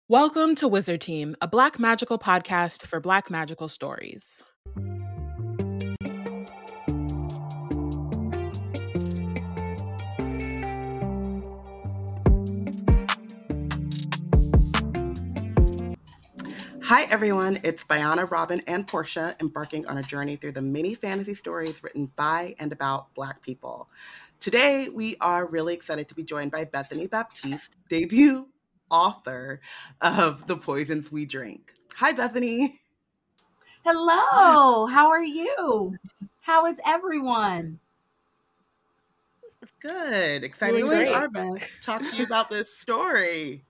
Welcome to Wizard Team, a Black magical podcast for Black magical stories. Hi everyone, it's Bayana, Robin, and Portia embarking on a journey through the many fantasy stories written by and about Black people. Today, we are really excited to be joined by Bethany Baptiste, debut author of The Poisons We Drink. Hi, Bethany. Hello, how are you? How is everyone? Good. Excited Doing to our best. talk to you about this story.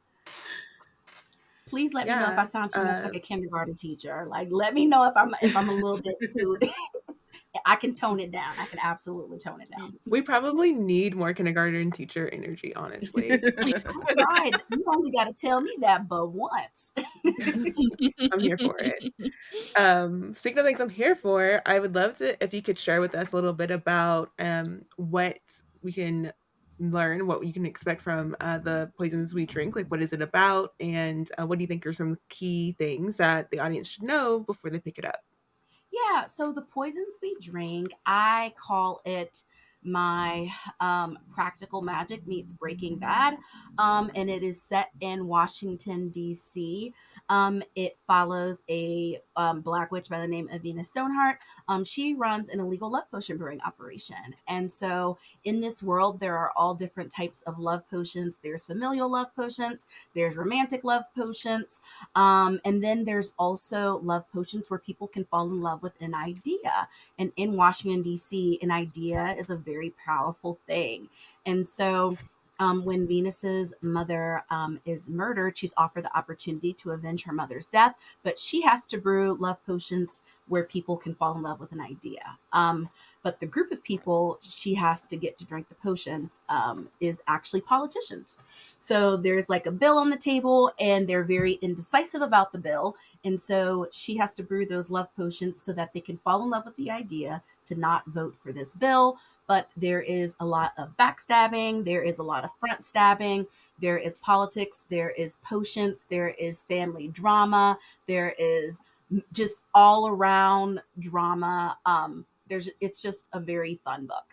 Please let me know if I sound too much like a kindergarten teacher. Like, let me know if I'm a little bit too. I can tone it down. I can absolutely tone it down. We probably need more kindergarten teacher energy, honestly. Right. You only got to tell me that but once. I'm here for it. Speaking of things I'm here for, I would love to, if you could share with us a little bit about what we can learn, what you can expect from the Poisons We Drink. Like, what is it about? And what do you think are some key things that the audience should know before they pick it up? Yeah, so The Poisons We Drink, I call it my Practical Magic meets Breaking Bad, and it is set in Washington, D.C. It follows a Black witch by the name of Venus Stoneheart. She runs an illegal love potion brewing operation. And so in this world, there are all different types of love potions. There's familial love potions, there's romantic love potions, and then there's also love potions where people can fall in love with an idea. And in Washington, D.C., an idea is a very powerful thing. And so when Venus's mother is murdered, she's offered the opportunity to avenge her mother's death, but she has to brew love potions where people can fall in love with an idea. But the group of people she has to get to drink the potions is actually politicians. So there's like a bill on the table and they're very indecisive about the bill. And so she has to brew those love potions so that they can fall in love with the idea to not vote for this bill. But there is a lot of backstabbing. There is a lot of front stabbing. There is politics. There is potions. There is family drama. There is just all around drama. It's just a very fun book.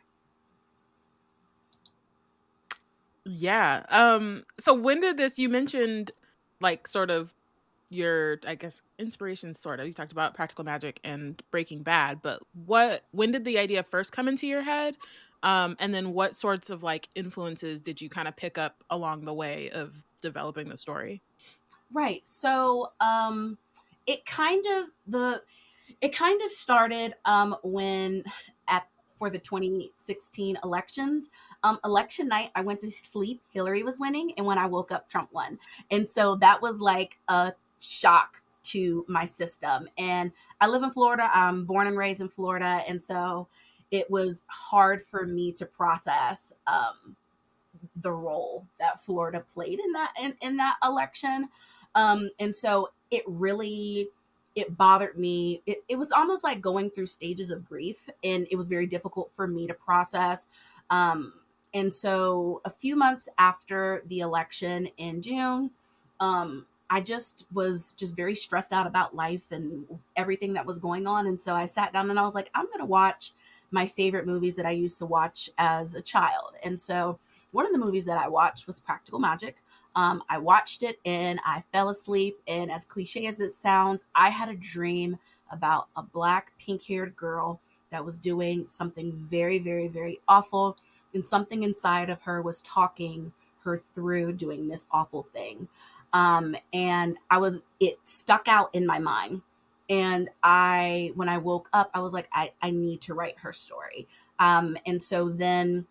Yeah. So when did this, you mentioned like sort of your, I guess, inspiration sort of. You talked about Practical Magic and Breaking Bad, but when did the idea first come into your head? And then what sorts of like influences did you kind of pick up along the way of developing the story? Right. So it kind of started when for the 2016 elections. Election night, I went to sleep, Hillary was winning, and when I woke up, Trump won. And so that was like a shock to my system. And I live in Florida. I'm born and raised in Florida. And so it was hard for me to process the role that Florida played in that election. And so it bothered me. It was almost like going through stages of grief, and it was very difficult for me to process. And so a few months after the election in June, I just was just very stressed out about life and everything that was going on. And so I sat down and I was like, I'm going to watch my favorite movies that I used to watch as a child. And so one of the movies that I watched was Practical Magic. I watched it and I fell asleep. And as cliche as it sounds, I had a dream about a Black pink-haired girl that was doing something very, very, very awful. And something inside of her was talking her through doing this awful thing. And it stuck out in my mind. And when I woke up, I was like, I need to write her story. And so then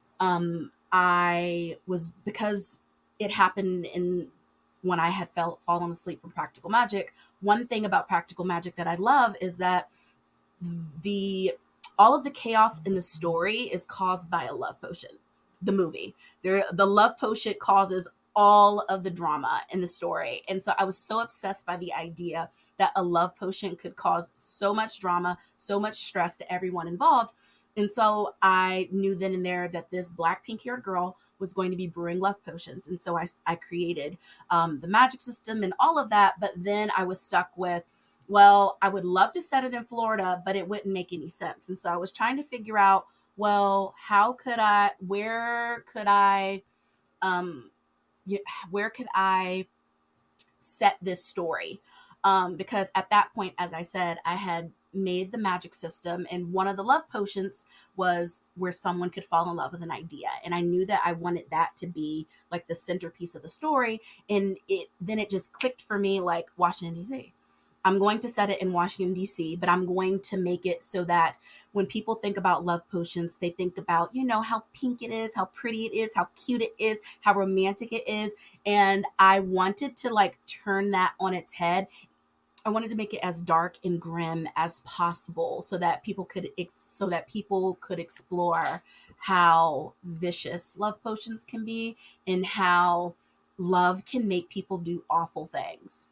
because it happened when I had fallen asleep from Practical Magic. One thing about Practical Magic that I love is that all of the chaos in the story is caused by a love potion. The movie, the love potion causes all of the drama in the story. And so I was so obsessed by the idea that a love potion could cause so much drama, so much stress to everyone involved. And so I knew then and there that this black pink haired girl was going to be brewing love potions. And so I created the magic system and all of that. But then I was stuck with, well, I would love to set it in Florida, but it wouldn't make any sense. And so I was trying to figure out, well, where could I set this story? Because at that point, as I said, I had made the magic system, and one of the love potions was where someone could fall in love with an idea, and I knew that I wanted that to be like the centerpiece of the story. And it just clicked for me, like Washington DC. I'm going to set it in Washington DC, but I'm going to make it so that when people think about love potions, they think about, how pink it is, how pretty it is, how cute it is, how romantic it is. And I wanted to like turn that on its head. I wanted to make it as dark and grim as possible so that people could explore how vicious love potions can be and how love can make people do awful things.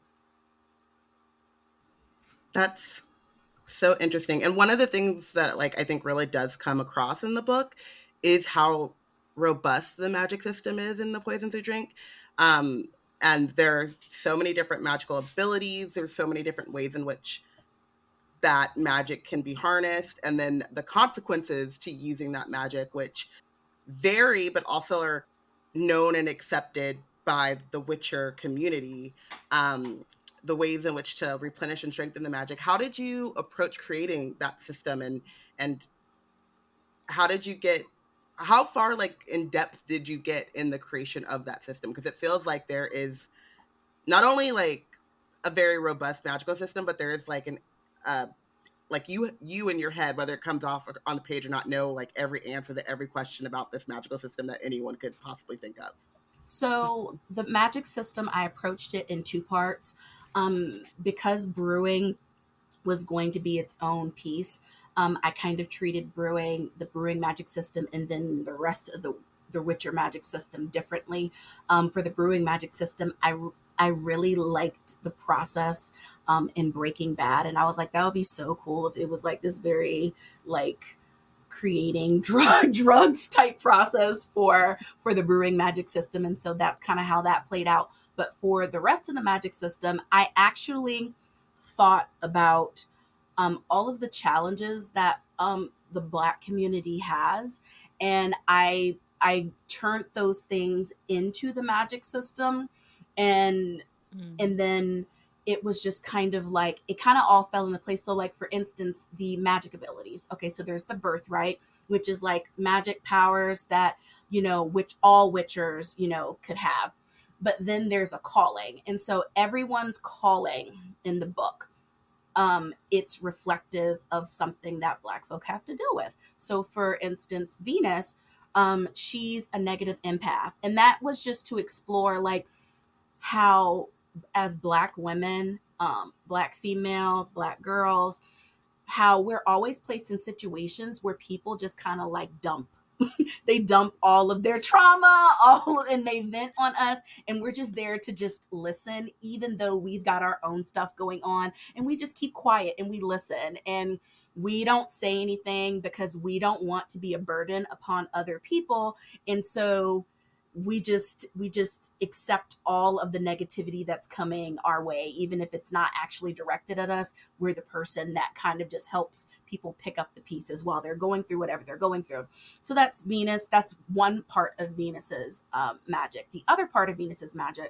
That's so interesting. And one of the things that like I think really does come across in the book is how robust the magic system is in the Poisons Who Drink. And there are so many different magical abilities. There's so many different ways in which that magic can be harnessed. And then the consequences to using that magic, which vary, but also are known and accepted by the Witcher community. The ways in which to replenish and strengthen the magic. How did you approach creating that system, and how far like in depth did you get in the creation of that system? Because it feels like there is not only like a very robust magical system, but there is like like you in your head, whether it comes off on the page or not, know like every answer to every question about this magical system that anyone could possibly think of. So the magic system, I approached it in two parts. Because brewing was going to be its own piece, I kind of treated the brewing magic system, and then the rest of the Witcher magic system differently. For the brewing magic system, I really liked the process in Breaking Bad, and I was like, that would be so cool if it was like this very like creating drugs type process for the brewing magic system. And so that's kind of how that played out. But for the rest of the magic system, I actually thought about all of the challenges that the Black community has, and I turned those things into the magic system, and then it was just kind of like, it kind of all fell into place. So like, for instance, the magic abilities. Okay, so there's the birthright, which is like magic powers that, which all Witchers, could have. But then there's a calling. And so everyone's calling in the book, it's reflective of something that Black folk have to deal with. So for instance, Venus, she's a negative empath. And that was just to explore like how, as Black women, Black females, Black girls, how we're always placed in situations where people just kind of like dump they dump all of their trauma, and they vent on us, and we're just there to just listen, even though we've got our own stuff going on, and we just keep quiet and we listen, and we don't say anything because we don't want to be a burden upon other people. And so we just accept all of the negativity that's coming our way, even if it's not actually directed at us. We're the person that kind of just helps people pick up the pieces while they're going through whatever they're going through. So that's Venus. That's one part of Venus's magic. The other part of Venus's magic,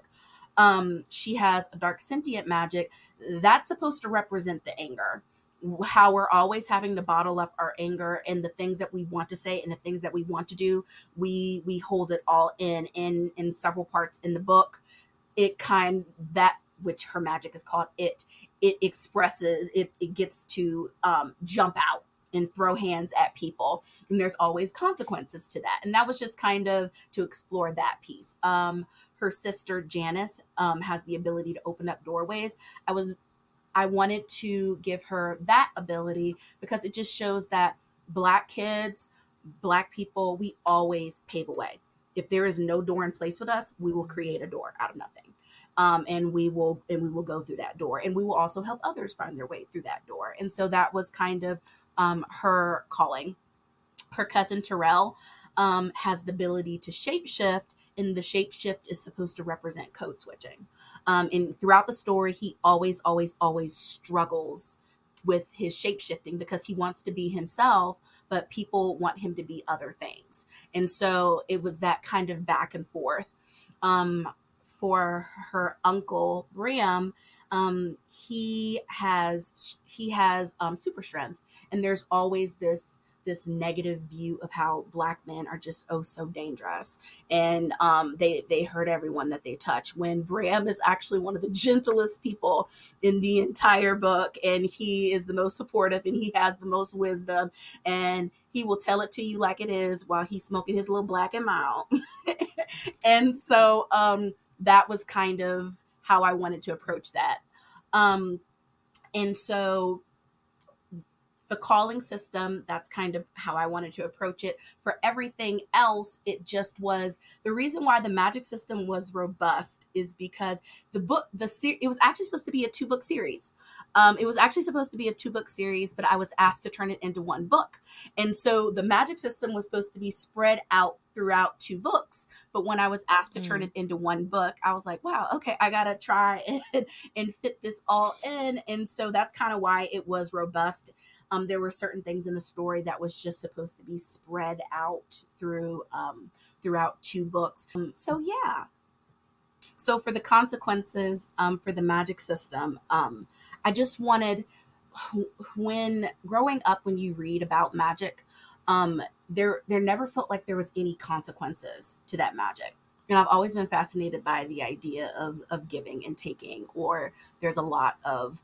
she has a dark sentient magic that's supposed to represent the anger. How we're always having to bottle up our anger, and the things that we want to say and the things that we want to do, we hold it all in several parts in the book. That which her magic is called, it expresses it gets to jump out and throw hands at people, and there's always consequences to that. And that was just kind of to explore that piece. Her sister Janice has the ability to open up doorways. I wanted to give her that ability because it just shows that Black kids, Black people, we always pave a way. If there is no door in place with us, we will create a door out of nothing. And we will go through that door, and we will also help others find their way through that door. And so that was kind of her calling. her cousin Terrell has the ability to shapeshift, and the shapeshift is supposed to represent code switching. And throughout the story, he always, always, always struggles with his shapeshifting because he wants to be himself, but people want him to be other things. And so it was that kind of back and forth. For her uncle Briam, he has super strength, and there's always this negative view of how Black men are just so dangerous, and they hurt everyone that they touch, when Briam is actually one of the gentlest people in the entire book, and he is the most supportive, and he has the most wisdom, and he will tell it to you like it is while he's smoking his little Black and Mild. And so that was kind of how I wanted to approach that. And so the calling system, that's kind of how I wanted to approach it. For everything else, it just was, the reason why the magic system was robust is because it was actually supposed to be a 2-book series. It was actually supposed to be a 2-book series, but I was asked to turn it into 1 book. And so the magic system was supposed to be spread out throughout 2 books. But when I was asked to turn it into 1 book, I was like, wow, okay, I got to try and fit this all in. And so that's kind of why it was robust. There were certain things in the story that was just supposed to be spread out throughout 2 books. So yeah. So for the consequences for the magic system, I just wanted, when growing up, when you read about magic, there never felt like there was any consequences to that magic. And I've always been fascinated by the idea of giving and taking, or there's a lot of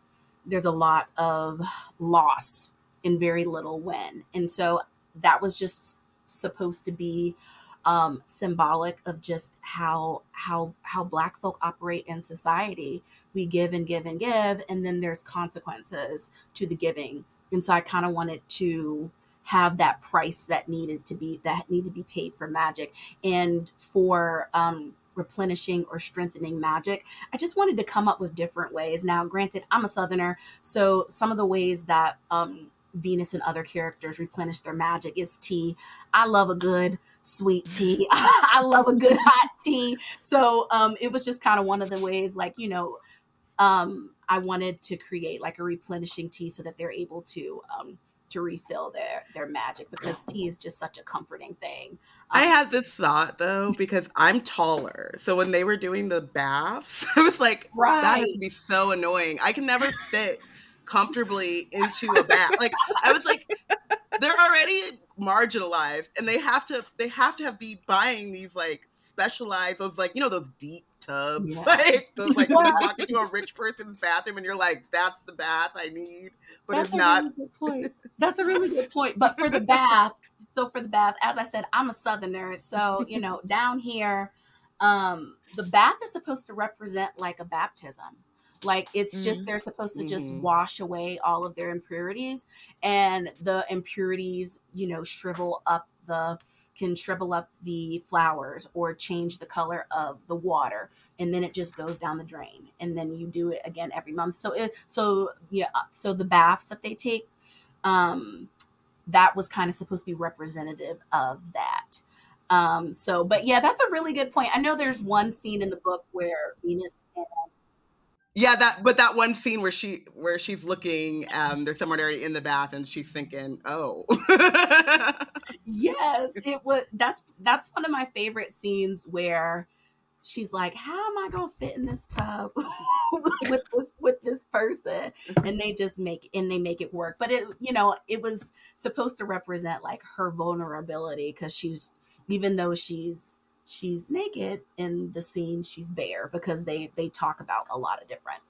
loss and very little win. And so that was just supposed to be symbolic of just how Black folk operate in society. We give and give and give, and then there's consequences to the giving. And so I kind of wanted to have that price that needed to be paid for magic, and for replenishing or strengthening magic. I just wanted to come up with different ways. Now, granted, I'm a Southerner, so some of the ways that Venus and other characters replenish their magic is tea. I love a good sweet tea. I love a good hot tea. So it was just kind of one of the ways, like, I wanted to create like a replenishing tea so that they're able to refill their magic, because tea is just such a comforting thing. I had this thought though, because I'm taller. So when they were doing the baths, I was like, that has to be so annoying. I can never fit comfortably into a bath. Like, I was like, they're already marginalized, and they have to be buying these like specialized, those like, those deep tubs, like those, like, when you walk into a rich person's bathroom and you're like, that's the bath I need, but it's not. Really good point. That's a really good point. But for the bath, as I said, I'm a Southerner, so down here, the bath is supposed to represent like a baptism. Like, it's just, they're supposed to just wash away all of their impurities, and the impurities, shrivel up the flowers or change the color of the water, and then it just goes down the drain, and then you do it again every month. So the baths that they take, that was kind of supposed to be representative of that. But yeah, that's a really good point. I know there's one scene in the book where Venus and that one scene where she's looking, there's someone already in the bath, and she's thinking, oh. Yes, that's one of my favorite scenes, where she's like, how am I gonna fit in this tub with this person? And they just make it work. But it was supposed to represent like her vulnerability, because even though she's naked in the scene, she's bare, because they talk about a lot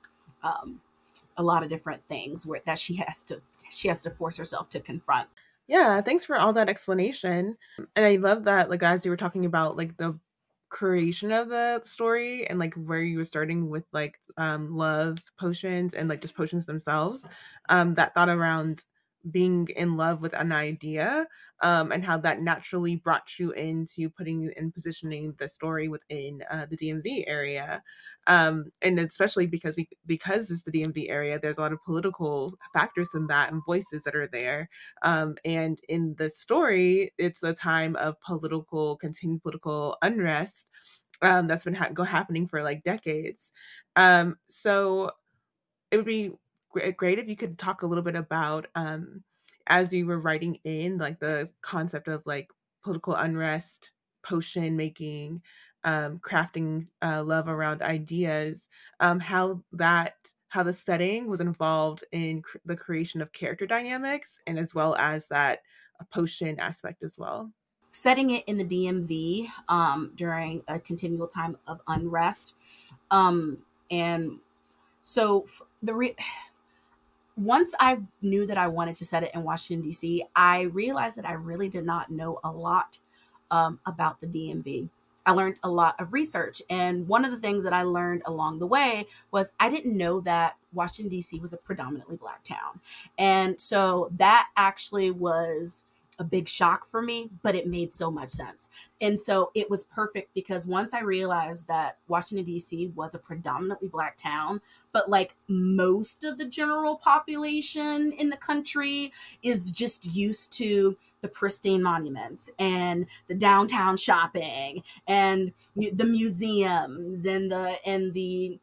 of different things that she has to force herself to confront. Yeah, thanks for all that explanation. And I love that, like, as you were talking about like the creation of the story, and like where you were starting with like love potions and like just potions themselves, that thought around being in love with an idea, and how that naturally brought you into putting and positioning the story within the DMV area. And especially because it's the DMV area, there's a lot of political factors in that and voices that are there. And in the story, it's a time of continued political unrest that's been happening for like decades. So it would be great if you could talk a little bit about, as you were writing in, like the concept of like political unrest, potion making, crafting love around ideas, how the setting was involved in the creation of character dynamics, and as well as that potion aspect as well. Setting it in the DMV during a continual time of unrest. And so once I knew that I wanted to set it in Washington, D.C., I realized that I really did not know a lot about the DMV. I learned a lot of research. And one of the things that I learned along the way was I didn't know that Washington, D.C. was a predominantly Black town. And so that actually was a big shock for me, but it made so much sense. And so it was perfect because once I realized that Washington, D.C. was a predominantly Black town, but like most of the general population in the country is just used to the pristine monuments and the downtown shopping and the museums and the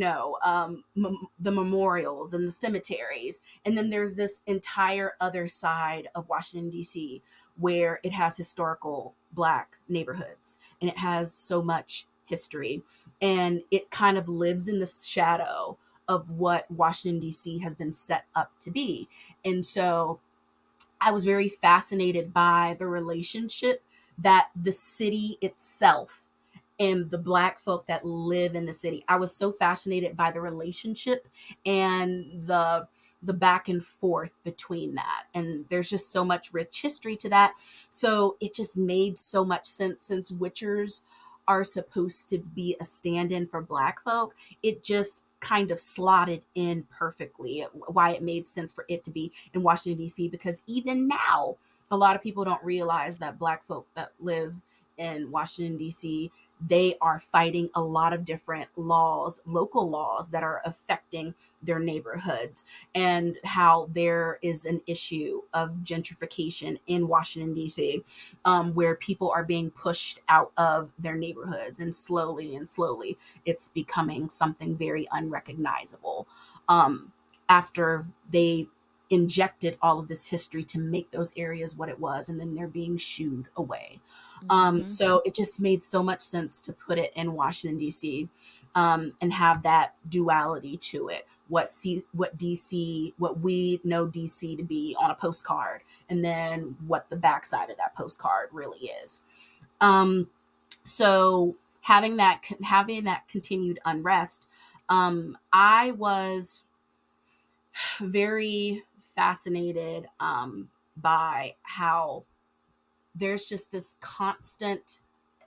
the memorials and the cemeteries. And then there's this entire other side of Washington, D.C., where it has historical Black neighborhoods and it has so much history. And it kind of lives in the shadow of what Washington, D.C. has been set up to be. And so I was very fascinated by the relationship that the city itself and the Black folk that live in the city. I was so fascinated by the relationship and the back and forth between that. And there's just so much rich history to that. So it just made so much sense, since Witchers are supposed to be a stand-in for Black folk. It just kind of slotted in perfectly why it made sense for it to be in Washington, D.C. Because even now, a lot of people don't realize that Black folk that live in Washington, D.C., they are fighting a lot of different laws, local laws that are affecting their neighborhoods, and how there is an issue of gentrification in Washington, D.C., where people are being pushed out of their neighborhoods, and slowly it's becoming something very unrecognizable after they injected all of this history to make those areas what it was, and then they're being shooed away. So it just made so much sense to put it in Washington, D.C., and have that duality to it. What we know DC to be on a postcard, and then what the backside of that postcard really is. So having that continued unrest, I was very fascinated by how there's just this constant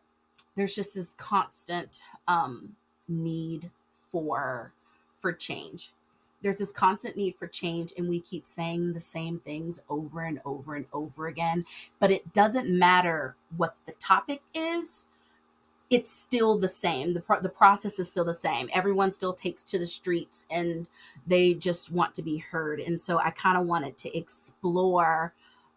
need for change. There's this constant need for change, and we keep saying the same things over and over and over again, but it doesn't matter what the topic is. It's still the same. The process is still the same. Everyone still takes to the streets, and they just want to be heard. And so I kind of wanted to explore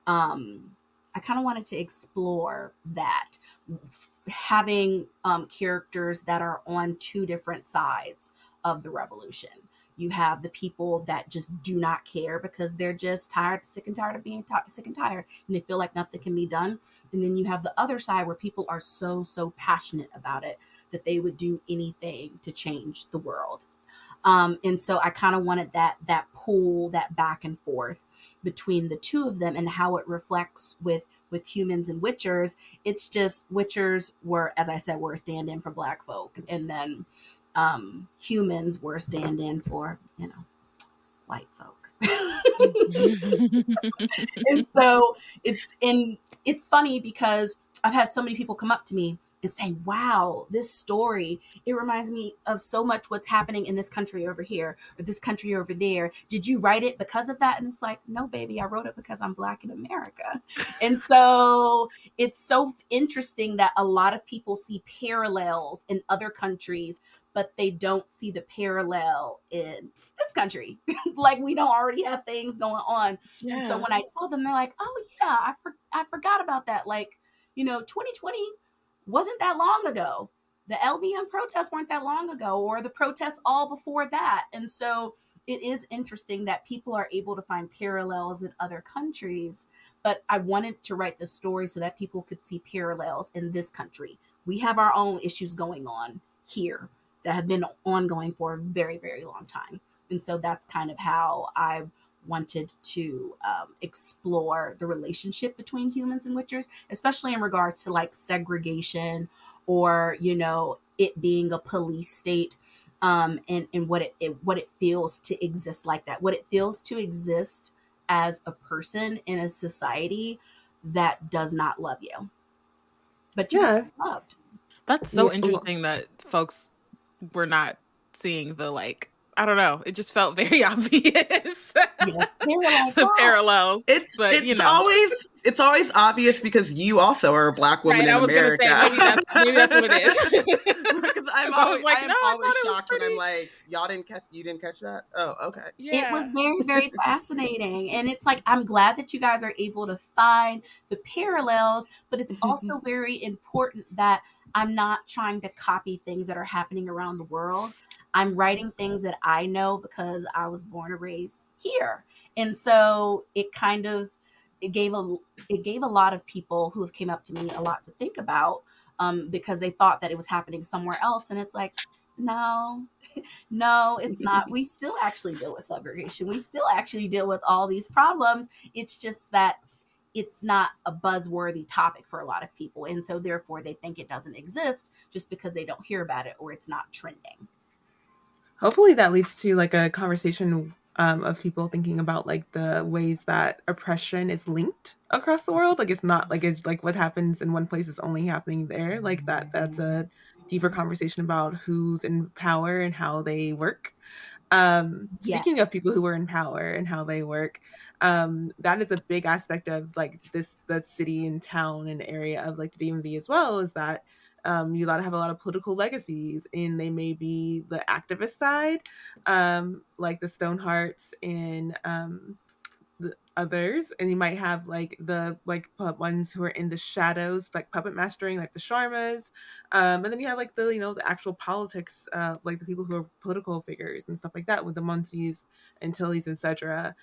that, having characters that are on two different sides of the revolution. You have the people that just do not care because they're just sick and tired of being sick and tired, and they feel like nothing can be done. And then you have the other side where people are so passionate about it that they would do anything to change the world. And so I kind of wanted that pull, that back and forth between the two of them, and how it reflects with humans and Witchers. It's just Witchers were, as I said, were a stand-in for Black folk, and then humans were a stand-in for, white folk. And so it's funny because I've had so many people come up to me and say, wow, this story, it reminds me of so much what's happening in this country over here or this country over there. Did you write it because of that? And it's like, no, baby, I wrote it because I'm Black in America. And so it's so interesting that a lot of people see parallels in other countries, but they don't see the parallel in this country. Like, we don't already have things going on. Yeah. And so when I told them, they're like, oh yeah, I forgot about that. Like, 2020 wasn't that long ago. The LBM protests weren't that long ago, or the protests all before that. And so it is interesting that people are able to find parallels in other countries. But I wanted to write the story so that people could see parallels in this country. We have our own issues going on here that have been ongoing for a very, very long time. And so that's kind of how I wanted to explore the relationship between humans and witchers, especially in regards to like segregation or, it being a police state, and what it feels to exist like that, what it feels to exist as a person in a society that does not love you, but you're loved. That's so interesting that folks were not seeing the, like, I don't know. It just felt very obvious. Yes, they were like, the parallels. It's always obvious because you also are a Black woman in America. Gonna say, maybe that's what it is. Because I'm always shocked when I'm like, you didn't catch that? Oh, okay. Yeah. It was very, very fascinating. And it's like, I'm glad that you guys are able to find the parallels, but it's also very important that I'm not trying to copy things that are happening around the world. I'm writing things that I know because I was born and raised here. And so it gave a lot of people who have came up to me a lot to think about, because they thought that it was happening somewhere else. And it's like, no, it's not. We still actually deal with segregation. We still actually deal with all these problems. It's just that it's not a buzzworthy topic for a lot of people. And so therefore they think it doesn't exist just because they don't hear about it or it's not trending. Hopefully that leads to like a conversation of people thinking about like the ways that oppression is linked across the world. Like it's not like it's like what happens in one place is only happening there. Like that's a deeper conversation about who's in power and how they work. Speaking of people who are in power and how they work, that is a big aspect of like the city and town and area of like the DMV as well, is that you have a lot of political legacies, and they may be the activist side, like the Stonehearts and the others, and you might have like the ones who are in the shadows, like puppet mastering, like the Sharmas, and then you have like the actual politics, like the people who are political figures and stuff like that, with the Muncies and Tillys, etc.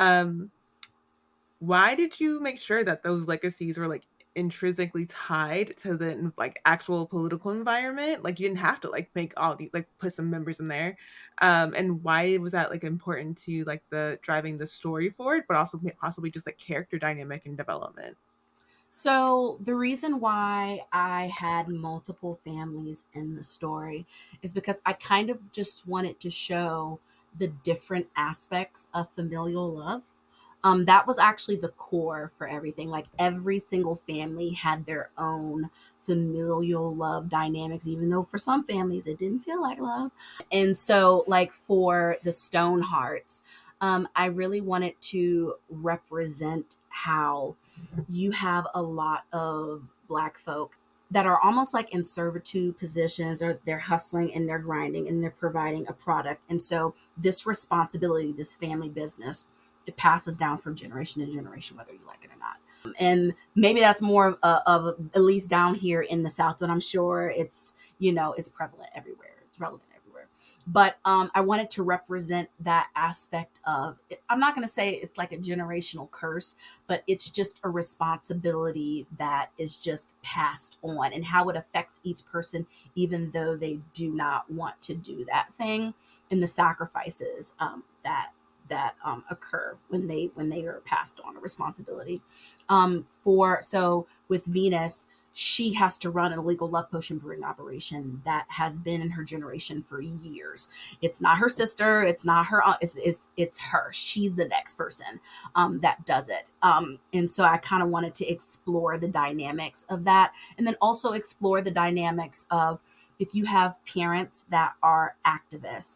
Why did you make sure that those legacies were like intrinsically tied to the like actual political environment? Like you didn't have to like make all these like put some members in there, and why was that like important to like the driving the story forward, but also possibly just like character dynamic and development? So the reason why I had multiple families in the story is because I kind of just wanted to show the different aspects of familial love. That was actually the core for everything. Like every single family had their own familial love dynamics, even though for some families it didn't feel like love. And so like for the Stonehearts, I really wanted to represent how you have a lot of Black folk that are almost like in servitude positions, or they're hustling and they're grinding and they're providing a product. And so this responsibility, this family business, it passes down from generation to generation, whether you like it or not. And maybe that's more of at least down here in the South, but I'm sure it's, it's prevalent everywhere. It's relevant everywhere. But I wanted to represent that aspect of it. I'm not going to say it's like a generational curse, but it's just a responsibility that is just passed on, and how it affects each person, even though they do not want to do that thing, and the sacrifices that occur when they are passed on a responsibility. So with Venus, she has to run an illegal love potion brewing operation that has been in her generation for years. It's not her sister. It's not her. It's her. She's the next person that does it. And so I kind of wanted to explore the dynamics of that, and then also explore the dynamics of if you have parents that are activists.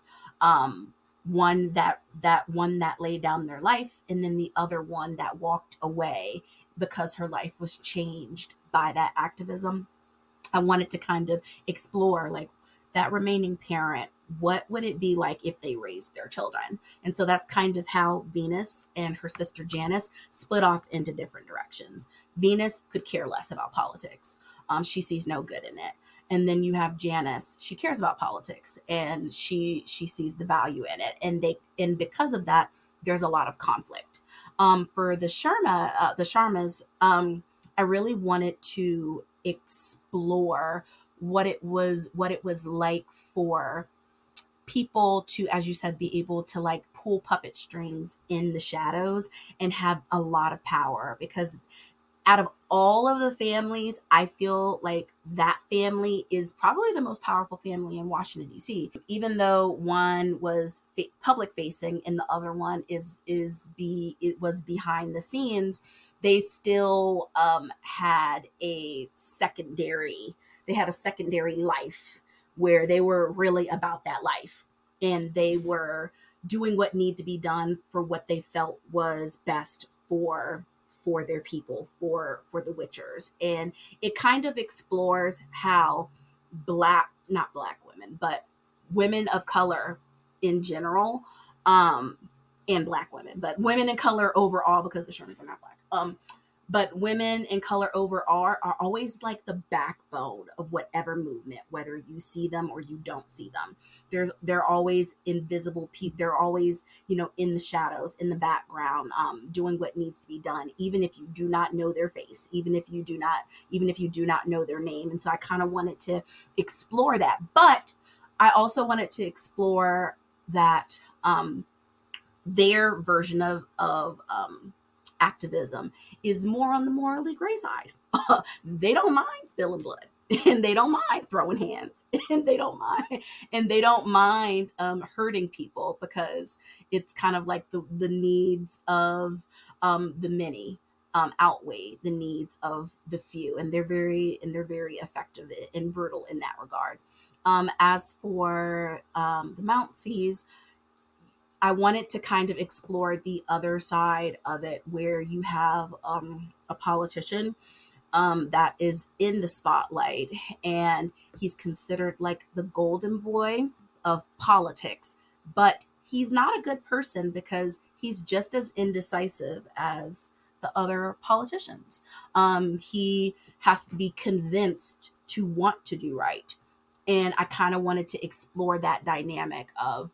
One that laid down their life, and then the other one that walked away because her life was changed by that activism. I wanted to kind of explore like that remaining parent, what would it be like if they raised their children? And so that's kind of how Venus and her sister Janice split off into different directions. Venus could care less about politics. She sees no good in it. And then you have Janice. She cares about politics and she sees the value in it. And because of that, there's a lot of conflict. For the Sharmas, I really wanted to explore what it was like for people to, as you said, be able to like pull puppet strings in the shadows and have a lot of power. Because out of all of the families, I feel like that family is probably the most powerful family in Washington, D.C. Even though one was public facing and the other one it was behind the scenes, they still had a secondary life where they were really about that life, and they were doing what needed to be done for what they felt was best for their people, for the Witchers. And it kind of explores how not black women, but women of color in general, and black women, but women in color overall, because the Shermans are not black. But women in color overall are always like the backbone of whatever movement, whether you see them or you don't see them. They're always invisible people. They're always, in the shadows, in the background, doing what needs to be done, even if you do not know their face, even if you do not know their name. And so I kind of wanted to explore that, but I also wanted to explore that their version of activism is more on the morally gray side. They don't mind spilling blood, and they don't mind throwing hands, and they don't mind hurting people, because it's kind of like the needs of the many outweigh the needs of the few, and they're very effective and brutal in that regard. As for the Mountsies, I wanted to kind of explore the other side of it, where you have a politician that is in the spotlight, and he's considered like the golden boy of politics, but he's not a good person because he's just as indecisive as the other politicians. He has to be convinced to want to do right. And I kind of wanted to explore that dynamic of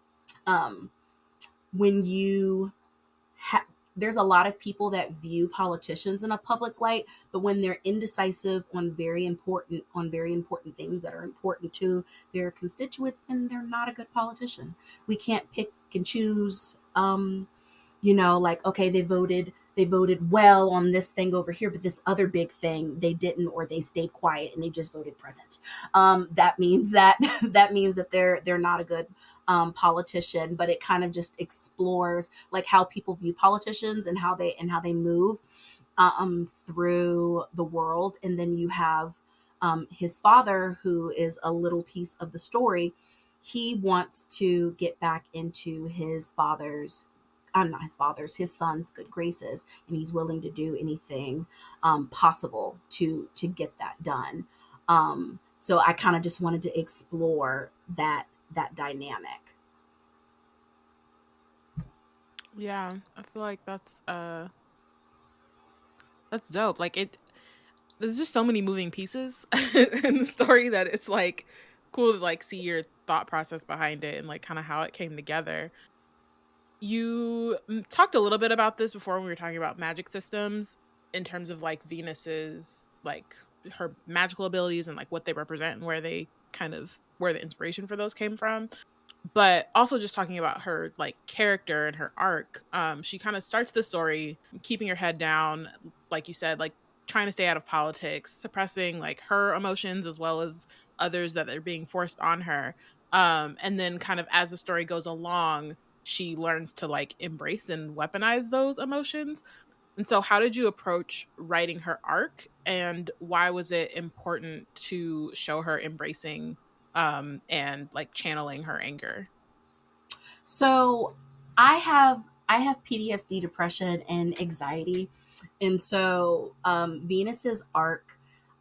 when there's a lot of people that view politicians in a public light, but when they're indecisive on very important things that are important to their constituents, then they're not a good politician. We can't pick and choose. Like, okay, they voted well on this thing over here, but this other big thing they didn't, or they stayed quiet and they just voted present. That means that they're not a good politician. But it kind of just explores like how people view politicians and how they move through the world. And then you have his father, who is a little piece of the story. He wants to get back into his son's good graces, and he's willing to do anything possible to get that done. So I kind of just wanted to explore that dynamic. Yeah, I feel like that's dope. Like there's just so many moving pieces in the story that it's like cool to like see your thought process behind it and like kind of how it came together. You talked a little bit about this before when we were talking about magic systems, in terms of like Venus's, like her magical abilities and like what they represent and where the inspiration for those came from. But also just talking about her like character and her arc. She kind of starts the story keeping her head down, like you said, like trying to stay out of politics, suppressing like her emotions as well as others that are being forced on her. And then kind of as the story goes along, she learns to like embrace and weaponize those emotions. And so how did you approach writing her arc, and why was it important to show her embracing and like channeling her anger? So I have PTSD, depression, and anxiety, and so Venus's arc,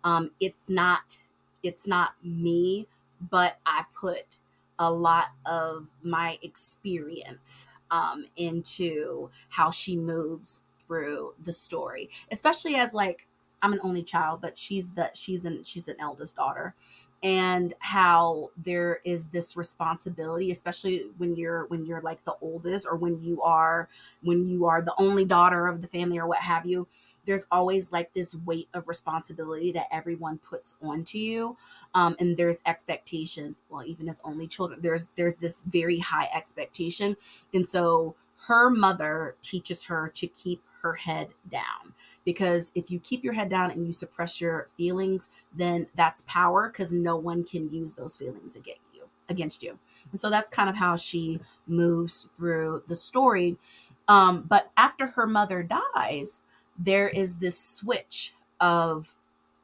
it's not me, but I put a lot of my experience into how she moves through the story, especially as like I'm an only child, but she's an eldest daughter, and how there is this responsibility, especially when you're like the oldest, or when you are the only daughter of the family or what have you. There's always like this weight of responsibility that everyone puts onto you, and there's expectations. Well, even as only children, there's this very high expectation, and so her mother teaches her to keep her head down, because if you keep your head down and you suppress your feelings, then that's power, because no one can use those feelings against you. And so that's kind of how she moves through the story. But after her mother dies, there is this switch of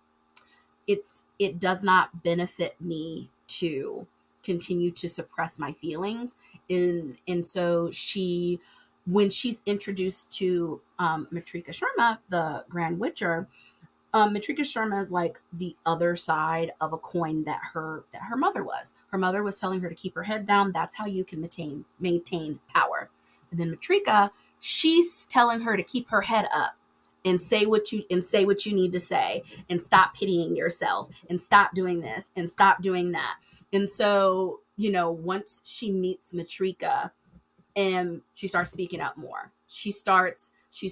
it does not benefit me to continue to suppress my feelings. And so when she's introduced to Matrika Sharma, the Grand Witcher, Matrika Sharma is like the other side of a coin that her mother was. Her mother was telling her to keep her head down. That's how you can maintain power. And then Matrika, she's telling her to keep her head up and say what you need to say, and stop pitying yourself, and stop doing this and stop doing that. And so, once she meets Matrika and she starts speaking up more, she starts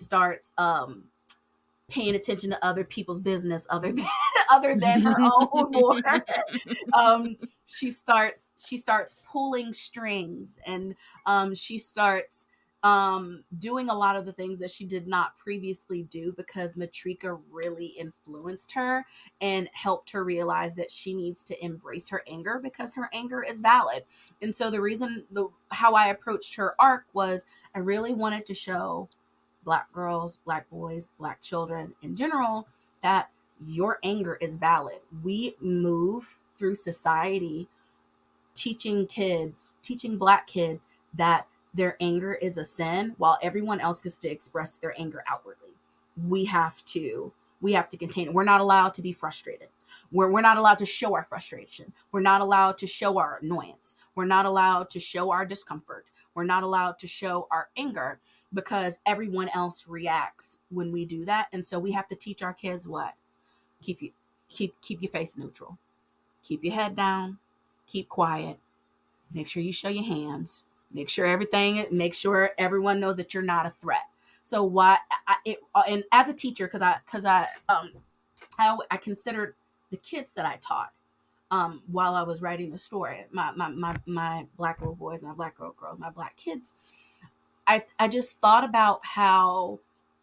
paying attention to other people's business other than her own more. She starts pulling strings, and she starts doing a lot of the things that she did not previously do, because Matrika really influenced her and helped her realize that she needs to embrace her anger, because her anger is valid. And so how I approached her arc was, I really wanted to show Black girls, Black boys, Black children in general, that your anger is valid. We move through society teaching Black kids that their anger is a sin, while everyone else gets to express their anger outwardly. We have to contain it. We're not allowed to be frustrated. We're not allowed to show our frustration. We're not allowed to show our annoyance. We're not allowed to show our discomfort. We're not allowed to show our anger, because everyone else reacts when we do that. And so we have to teach our kids what? Keep your face neutral. Keep your head down. Keep quiet. Make sure you show your hands. Make sure everyone knows that you're not a threat. So and as a teacher, because I considered the kids that I taught while I was writing the story, my Black little boys, my Black girls, my Black kids, I just thought about how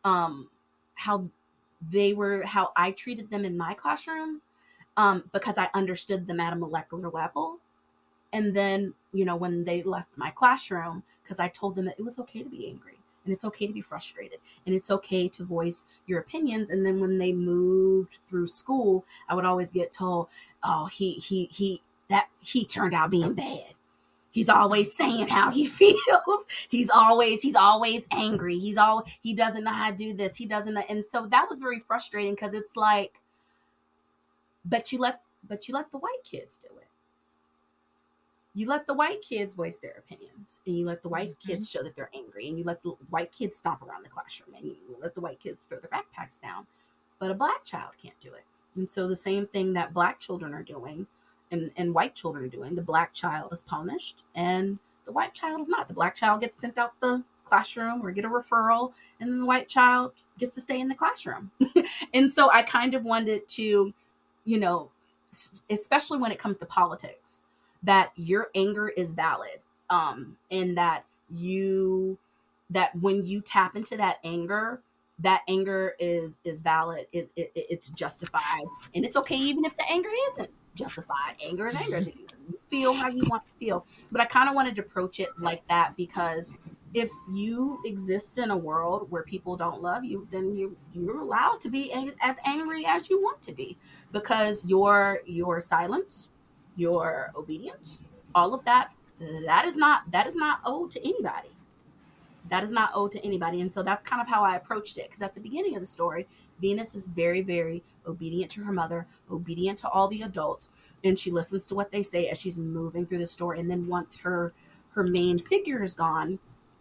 I treated them in my classroom, because I understood them at a molecular level. And then, when they left my classroom, because I told them that it was okay to be angry, and it's okay to be frustrated, and it's okay to voice your opinions. And then when they moved through school, I would always get told, oh, he turned out being bad. He's always saying how he feels. He's always angry. He doesn't know how to do this. He doesn't know. And so that was very frustrating, because it's like, but you let the white kids do it. You let the white kids voice their opinions, and you let the white kids show that they're angry, and you let the white kids stomp around the classroom, and you let the white kids throw their backpacks down. But a Black child can't do it. And so the same thing that Black children are doing and white children are doing, the Black child is punished and the white child is not. The Black child gets sent out the classroom or get a referral, and then the white child gets to stay in the classroom. And so I kind of wanted to, especially when it comes to politics, that your anger is valid, and that when you tap into that anger, that anger is valid. It's justified, and it's okay even if the anger isn't justified. Anger is anger. You feel how you want to feel. But I kind of wanted to approach it like that, because if you exist in a world where people don't love you, then you're allowed to be as angry as you want to be, because your silence, your obedience, all of that, that is not owed to anybody. That is not owed to anybody. And so that's kind of how I approached it. Because at the beginning of the story, Venus is very, very obedient to her mother, obedient to all the adults, and she listens to what they say as she's moving through the story. And then once her main figure is gone,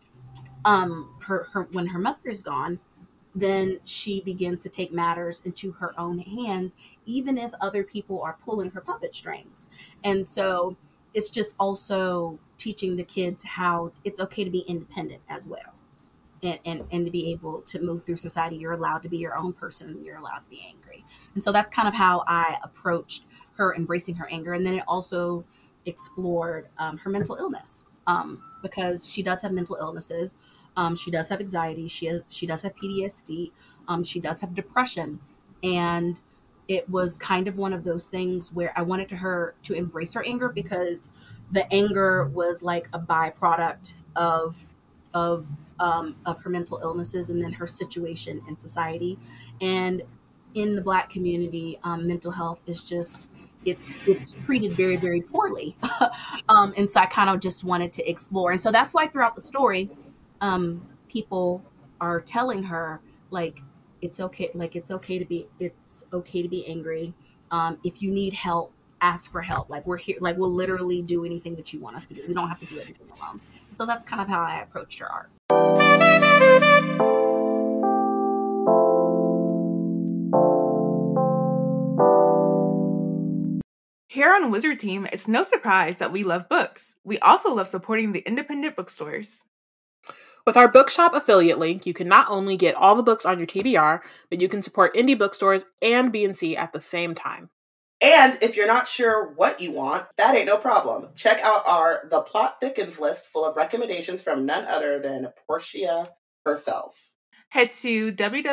when her mother is gone, then she begins to take matters into her own hands, even if other people are pulling her puppet strings. And so it's just also teaching the kids how it's okay to be independent as well. And to be able to move through society. You're allowed to be your own person. You're allowed to be angry. And so that's kind of how I approached her embracing her anger. And then it also explored her mental illness, because she does have mental illnesses. She does have anxiety. She does have PTSD. She does have depression. And it was kind of one of those things where I wanted her to embrace her anger, because the anger was like a byproduct of her mental illnesses and then her situation in society. And in the Black community, mental health is just, it's treated very, very poorly. And so I kind of just wanted to explore. And so that's why throughout the story, people are telling her, like, it's okay to be angry. If you need help, ask for help. Like, we're here, like, we'll literally do anything that you want us to do. We don't have to do everything alone. So that's kind of how I approached her art. Here on Wizard Team, it's no surprise that we love books. We also love supporting the independent bookstores. With our bookshop affiliate link, you can not only get all the books on your TBR, but you can support indie bookstores and B&C at the same time. And if you're not sure what you want, that ain't no problem. Check out our The Plot Thickens list full of recommendations from none other than Portia herself. Head to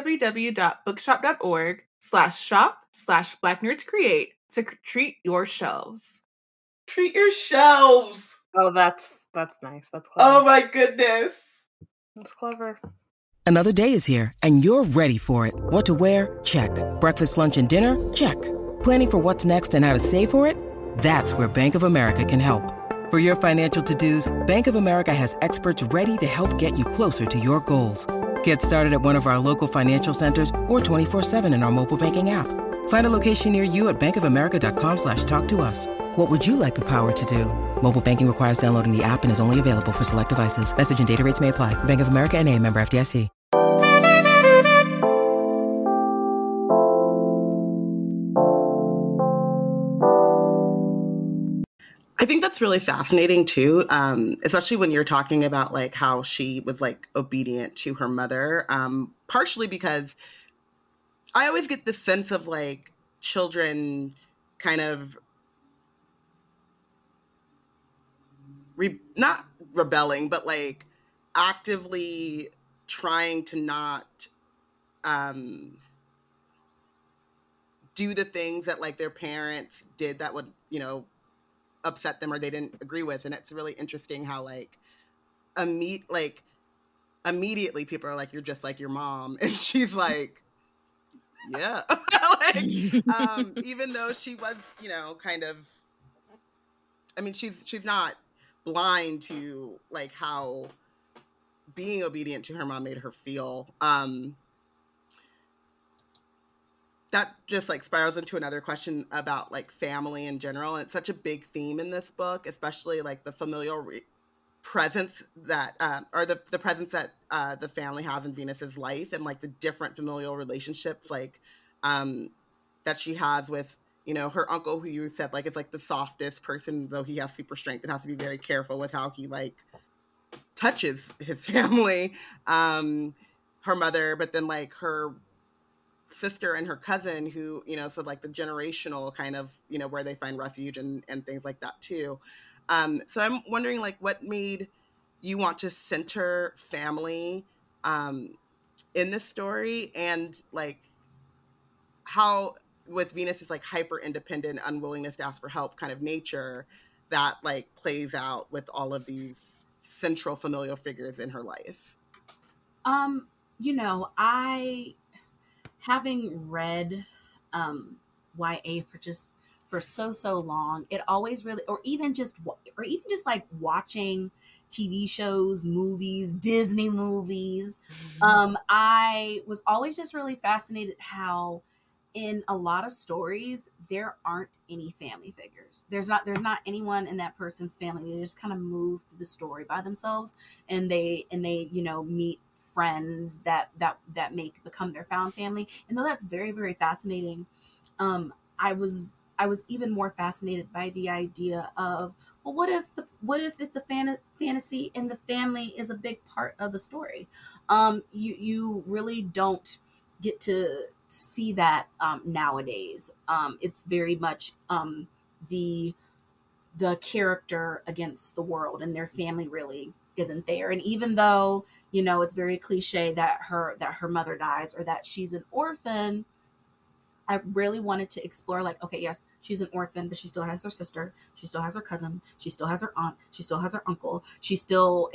www.bookshop.org/shop/BlackNerdsCreate to treat your shelves. Treat your shelves! Oh, that's nice. That's clever. Oh my goodness. That's clever. Another day is here, and you're ready for it. What to wear? Check. Breakfast, lunch, and dinner? Check. Planning for what's next and how to save for it? That's where Bank of America can help. For your financial to-dos, Bank of America has experts ready to help get you closer to your goals. Get started at one of our local financial centers or 24/7 in our mobile banking app. Find a location near you at bankofamerica.com/talktous. What would you like the power to do? Mobile banking requires downloading the app and is only available for select devices. Message and data rates may apply. Bank of America N.A., member FDIC. I think that's really fascinating too, especially when you're talking about like how she was like obedient to her mother, partially because I always get this sense of like children kind of not rebelling, but like actively trying to not do the things that like their parents did that would, upset them or they didn't agree with. And it's really interesting how like immediately people are like, you're just like your mom. And she's like, yeah. Like, even though she was, kind of, I mean, she's not blind to like how being obedient to her mom made her feel. That just like spirals into another question about like family in general. And it's such a big theme in this book, especially like the familial presence that, or the presence that the family has in Venus's life, and like the different familial relationships, like that she has with, her uncle, who you said like is like the softest person, though he has super strength and has to be very careful with how he like touches his family. Her mother, but then like her sister and her cousin who, so like the generational kind of, where they find refuge and things like that too. So I'm wondering like what made you want to center family in in this story, and like how with Venus's like hyper independent, unwillingness to ask for help kind of nature that like plays out with all of these central familial figures in her life. You know, I, having read YA for so long, it always really, or even just like watching TV shows, movies, Disney movies, I was always just really fascinated how in a lot of stories there aren't any family figures. There's not anyone in that person's family. They just kind of move through the story by themselves, and they you know, meet friends that become their found family. And though that's very, very fascinating, I was even more fascinated by the idea of, well, what if it's a fantasy and the family is a big part of the story? You really don't get to see that nowadays. It's very much the character against the world, and their family really isn't there. And even though, you know, it's very cliche that her mother dies or that she's an orphan, I really wanted to explore, like, okay, yes, she's an orphan, but she still has her sister, she still has her cousin, she still has her aunt, she still has her uncle, she still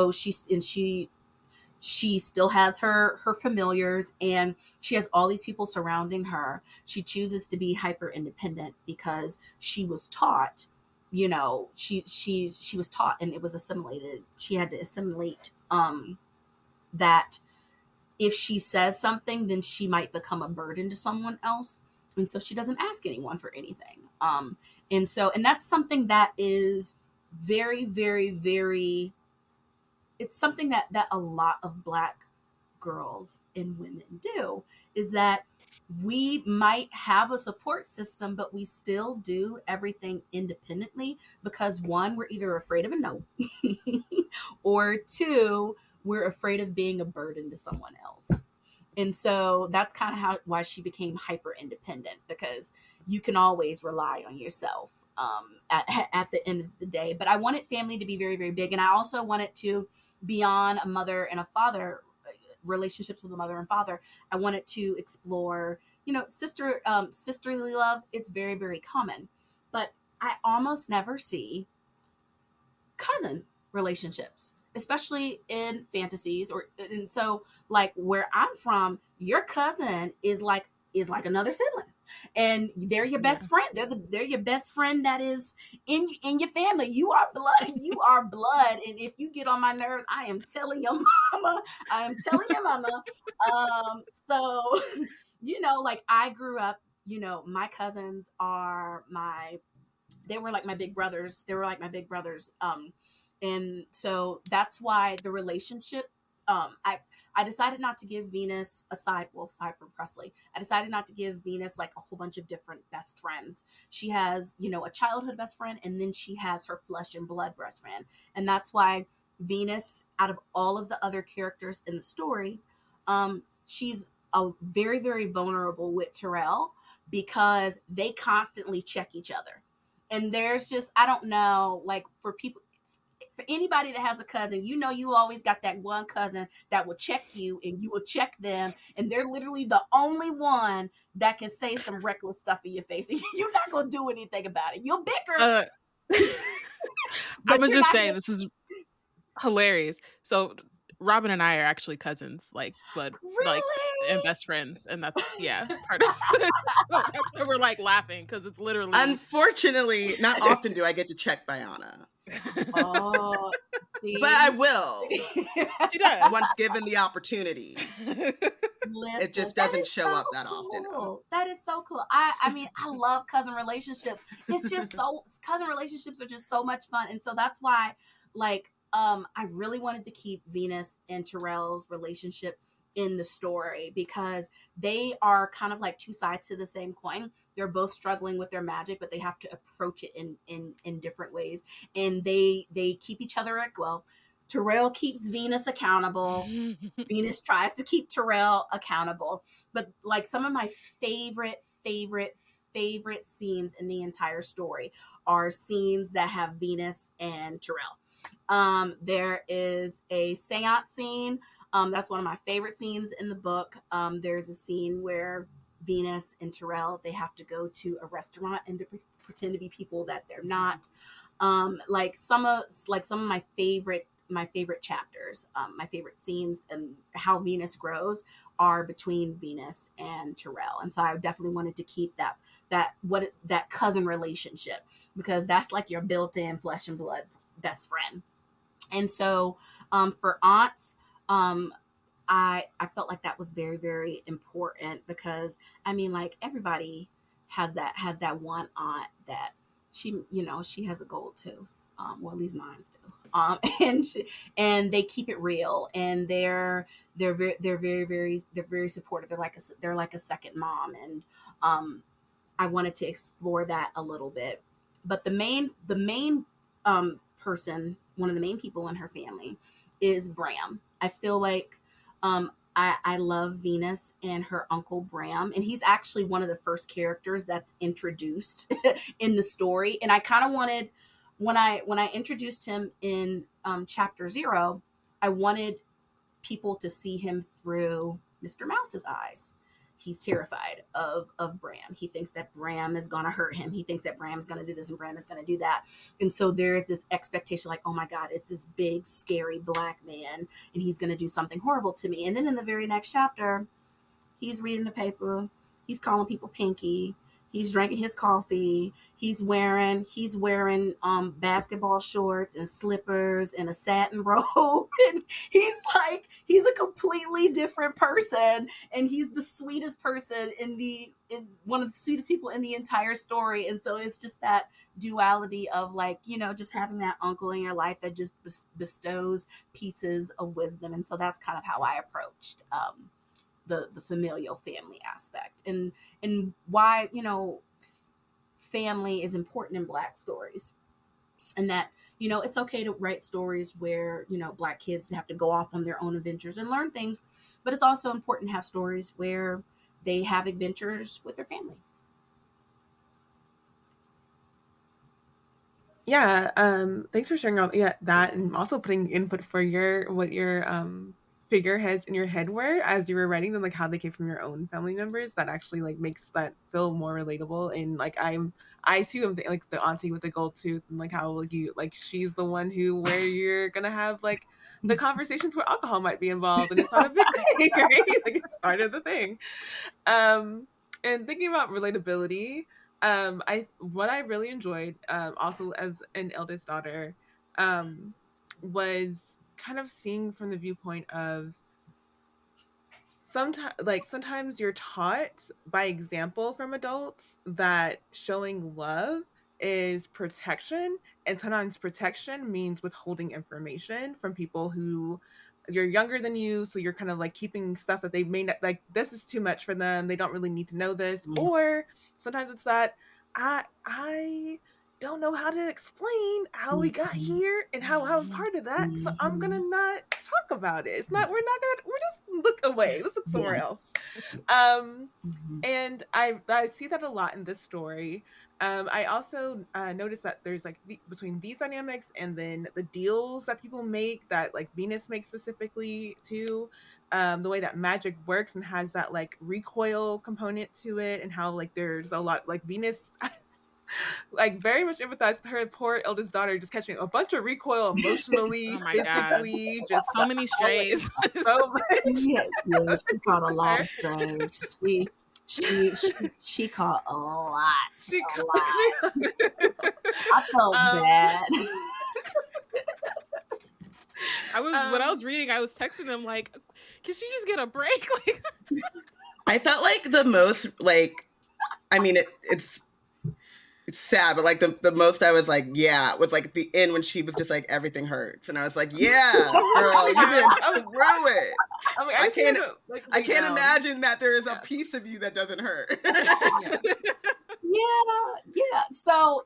has her familiars, and she has all these people surrounding her. She chooses to be hyper independent because she was taught, you know, she was taught, and it was assimilated. She had to assimilate that if she says something, then she might become a burden to someone else. And so she doesn't ask anyone for anything. And that's something that is very, very, very, it's something that a lot of Black girls and women do, is that we might have a support system, but we still do everything independently because, one, we're either afraid of a no, or two, we're afraid of being a burden to someone else. And so that's kind of why she became hyper independent, because you can always rely on yourself at the end of the day. But I wanted family to be very, very big. And I also wanted to, beyond a mother and a father, relationships with a mother and father, I wanted to explore, you know, sisterly love. It's very, very common, but I almost never see cousin relationships, especially in fantasies. And so, like, where I'm from, your cousin is like another sibling, and they're your best friend. They're your best friend that is in your family. You are blood. You are blood. And if you get on my nerves, I am telling your mama. So, you know, like, I grew up, you know, my cousins they were like my big brothers. And so that's why the relationship, I decided not to give Venus aside from Presley. I decided not to give Venus like a whole bunch of different best friends. She has, you know, a childhood best friend, and then she has her flesh and blood best friend. And that's why Venus, out of all of the other characters in the story, she's a very, very vulnerable with Terrell, because they constantly check each other. And there's just, I don't know, like, for anybody that has a cousin, you know, you always got that one cousin that will check you and you will check them, and they're literally the only one that can say some reckless stuff in your face, and you're not gonna do anything about it. You'll bicker. I'm gonna just say, this is hilarious. So Robin and I are actually cousins, like blood, really? like, and best friends, and that's part of that's why we're like laughing, because it's literally. Unfortunately, not often do I get to check Bayana. Oh, see? But I will. She does. Once given the opportunity. Listen, it just doesn't show up that often. Cool. That is so cool. I mean, I love cousin relationships. It's just cousin relationships are just so much fun. And so that's why, like, I really wanted to keep Venus and Terrell's relationship in the story, because they are kind of like two sides to the same coin. They're both struggling with their magic, but they have to approach it in different ways. And they keep each other well. Terrell keeps Venus accountable. Venus tries to keep Terrell accountable. But like, some of my favorite scenes in the entire story are scenes that have Venus and Terrell. There is a seance scene That's one of my favorite scenes in the book. There's a scene where Venus and Terrell, they have to go to a restaurant and to pretend to be people that they're not. Like some of my favorite chapters, my favorite scenes and how Venus grows are between Venus and Terrell. And so I definitely wanted to keep that cousin relationship, because that's like your built-in flesh and blood best friend. And so for aunts, I felt like that was very, very important, because I mean, like, everybody has that one aunt that she has a gold tooth. Well, at least mine do. And they keep it real, and they're very supportive. They're like a second mom. And I wanted to explore that a little bit. But the main person, one of the main people in her family, is Bram. I feel like I love Venus and her uncle Bram, and he's actually one of the first characters that's introduced in the story. And I kind of wanted, when I introduced him in chapter 0, I wanted people to see him through Mr. Mouse's eyes. He's terrified of Bram. He thinks that Bram is going to hurt him. He thinks that Bram is going to do this and Bram is going to do that. And so there's this expectation like, oh my God, it's this big, scary black man, and he's going to do something horrible to me. And then in the very next chapter, he's reading the paper. He's calling people Pinky. He's drinking his coffee. He's wearing basketball shorts and slippers and a satin robe. And he's a completely different person. And he's the sweetest person in one of the sweetest people in the entire story. And so it's just that duality of, like, just having that uncle in your life that just bestows pieces of wisdom. And so that's kind of how I approached the familial family aspect, and why family is important in Black stories, and that it's okay to write stories where Black kids have to go off on their own adventures and learn things, but it's also important to have stories where they have adventures with their family. Yeah, thanks for sharing all that, and also putting input for what your figureheads in your head were as you were writing them, like how they came from your own family members. That actually like makes that feel more relatable. And like I too am like the auntie with the gold tooth, and like how she's the one where you're gonna have like the conversations where alcohol might be involved, and it's not a big thing, right? Like, it's part of the thing. And thinking about relatability, what I really enjoyed, also as an eldest daughter, was kind of seeing from the viewpoint of sometimes you're taught by example from adults that showing love is protection, and sometimes protection means withholding information from people who you're younger than you, so you're kind of like keeping stuff that they may not, like, this is too much for them, they don't really need to know this. Mm-hmm. Or sometimes it's that I don't know how to explain how we got here and how I'm part of that, so I'm gonna not talk about it. We're just look away. Let's look somewhere else. And I see that a lot in this story. I also noticed that there's like between these dynamics and then the deals that people make, that like Venus makes specifically too, the way that magic works and has that like recoil component to it, and how like there's a lot like Venus like very much empathize with her poor eldest daughter just catching a bunch of recoil emotionally, physically, God. Just so many strays. So much. Yeah, she caught a lot of strays. She caught a lot. I felt bad. When I was reading, I was texting them like, can she just get a break? Like, I felt like the most, like, I mean, it's sad, but like the most I was like, yeah, was like the end when she was just like, everything hurts, and I was like, yeah, girl, you've been through it. I can't imagine that there is a piece of you that doesn't hurt. Yeah. So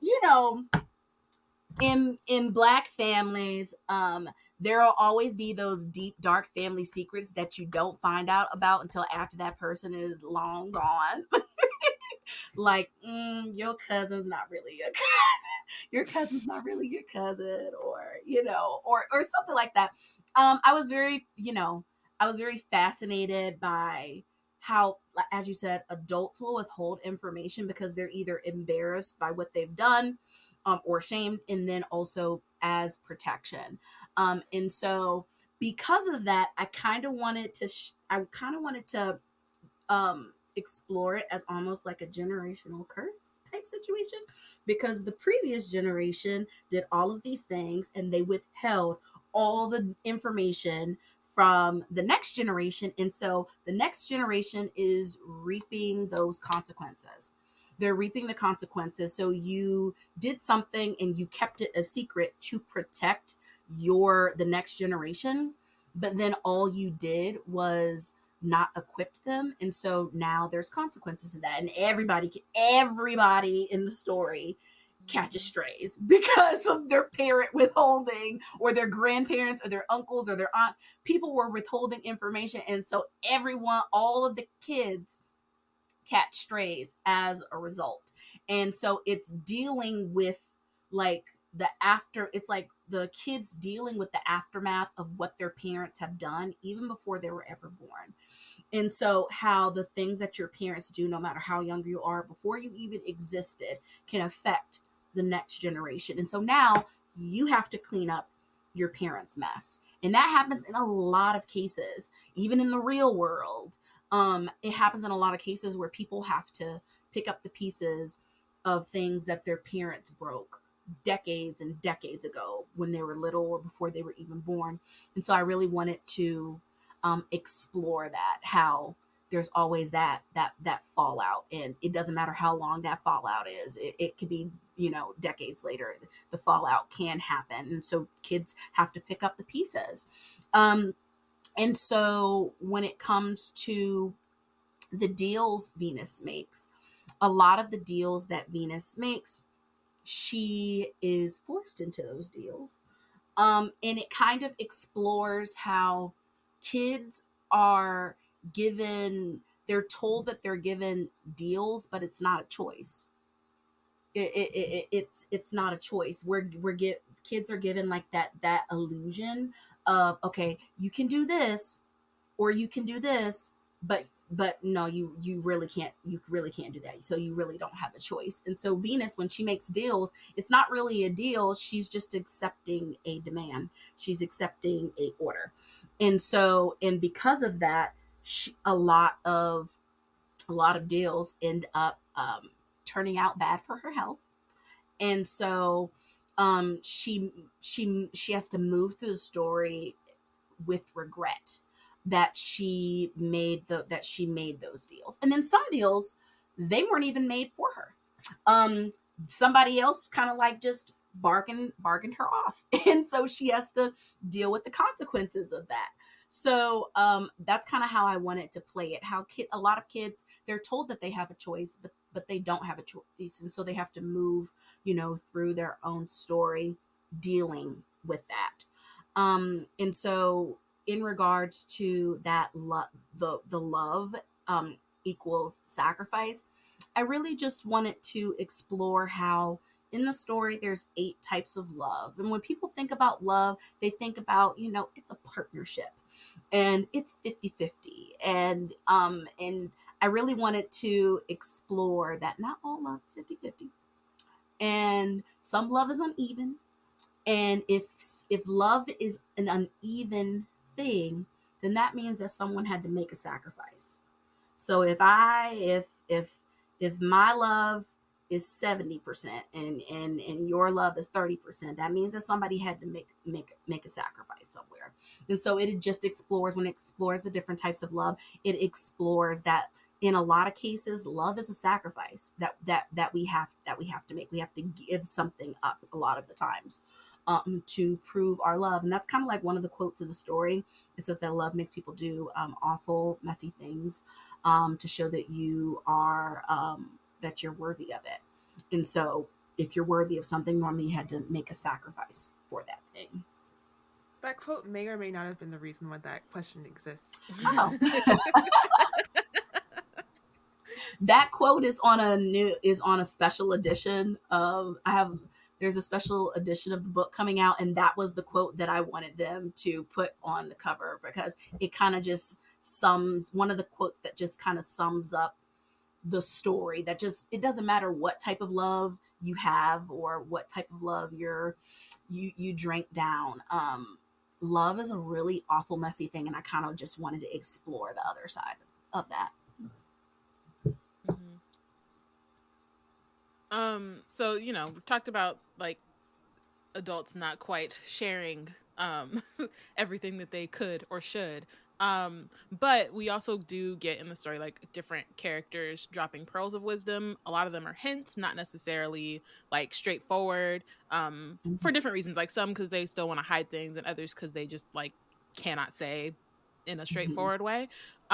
in Black families, there will always be those deep, dark family secrets that you don't find out about until after that person is long gone. Like, your cousin's not really your cousin. Your cousin's not really your cousin, or or something like that. I was very, very fascinated by how, as you said, adults will withhold information because they're either embarrassed by what they've done, or shamed, and then also as protection. And so because of that, I kind of wanted to explore it as almost like a generational curse type situation, because the previous generation did all of these things and they withheld all the information from the next generation, and so the next generation is reaping those consequences. They're reaping the consequences. So you did something and you kept it a secret to protect the next generation, but then all you did was not equip them, and so now there's consequences to that, and everybody in the story catches strays because of their parent withholding, or their grandparents or their uncles or their aunts. People were withholding information, and so all of the kids catch strays as a result. And so it's dealing with it's like the kids dealing with the aftermath of what their parents have done even before they were ever born. And so how the things that your parents do, no matter how young you are, before you even existed, can affect the next generation. And so now you have to clean up your parents' mess. And that happens in a lot of cases, even in the real world. It happens in a lot of cases where people have to pick up the pieces of things that their parents broke decades and decades ago when they were little or before they were even born. And so I really wanted to explore that, how there's always that fallout, and it doesn't matter how long that fallout is. It could be, decades later, the fallout can happen. And so kids have to pick up the pieces. And so when it comes to the deals Venus makes, a lot of the deals that Venus makes, she is forced into those deals. And it kind of explores how kids are they're told that they're given deals, but it's not a choice. It's not a choice. Kids are given like that illusion of, okay, you can do this or you can do this, but no, you really can't do that. So you really don't have a choice. And so Venus, when she makes deals, it's not really a deal. She's just accepting a demand. She's accepting a order. And because of that, a lot of deals end up turning out bad for her health. And so she has to move through the story with regret that she made those deals. And then some deals, they weren't even made for her. Somebody else kind of like just bargained her off. And so she has to deal with the consequences of that. So that's kind of how I wanted to play it. How a lot of kids, they're told that they have a choice, but they don't have a choice. And so they have to move, through their own story, dealing with that. And so in regards to that, the love equals sacrifice, I really just wanted to explore how in the story there's 8 types of love. And when people think about love, they think about, it's a partnership and it's 50-50. And I really wanted to explore that not all love is 50-50. And some love is uneven. And if love is an uneven thing, then that means that someone had to make a sacrifice. So if my love is 70% and your love is 30%, that means that somebody had to make a sacrifice somewhere. And so it just explores, when it explores the different types of love, it explores that in a lot of cases, love is a sacrifice that we have to make. We have to give something up a lot of the times to prove our love. And that's kind of like one of the quotes of the story. It says that love makes people do awful, messy things to show that you are that you're worthy of it. And so if you're worthy of something, normally you had to make a sacrifice for that thing. That quote may or may not have been the reason why that question exists. Oh. That quote is on a special edition of, I have there's a special edition of the book coming out, and that was the quote that I wanted them to put on the cover, because it kind of just one of the quotes that just kind of sums up the story, that just, it doesn't matter what type of love you have or what type of love you drink down. Love is a really awful, messy thing, and I kind of just wanted to explore the other side of that. So, you know, we've talked about like adults not quite sharing everything that they could or should. But we also do get in the story like different characters dropping pearls of wisdom. A lot of them are hints, not necessarily like straightforward, for different reasons. Like some because they still want to hide things, and others because they just like cannot say in a straightforward way.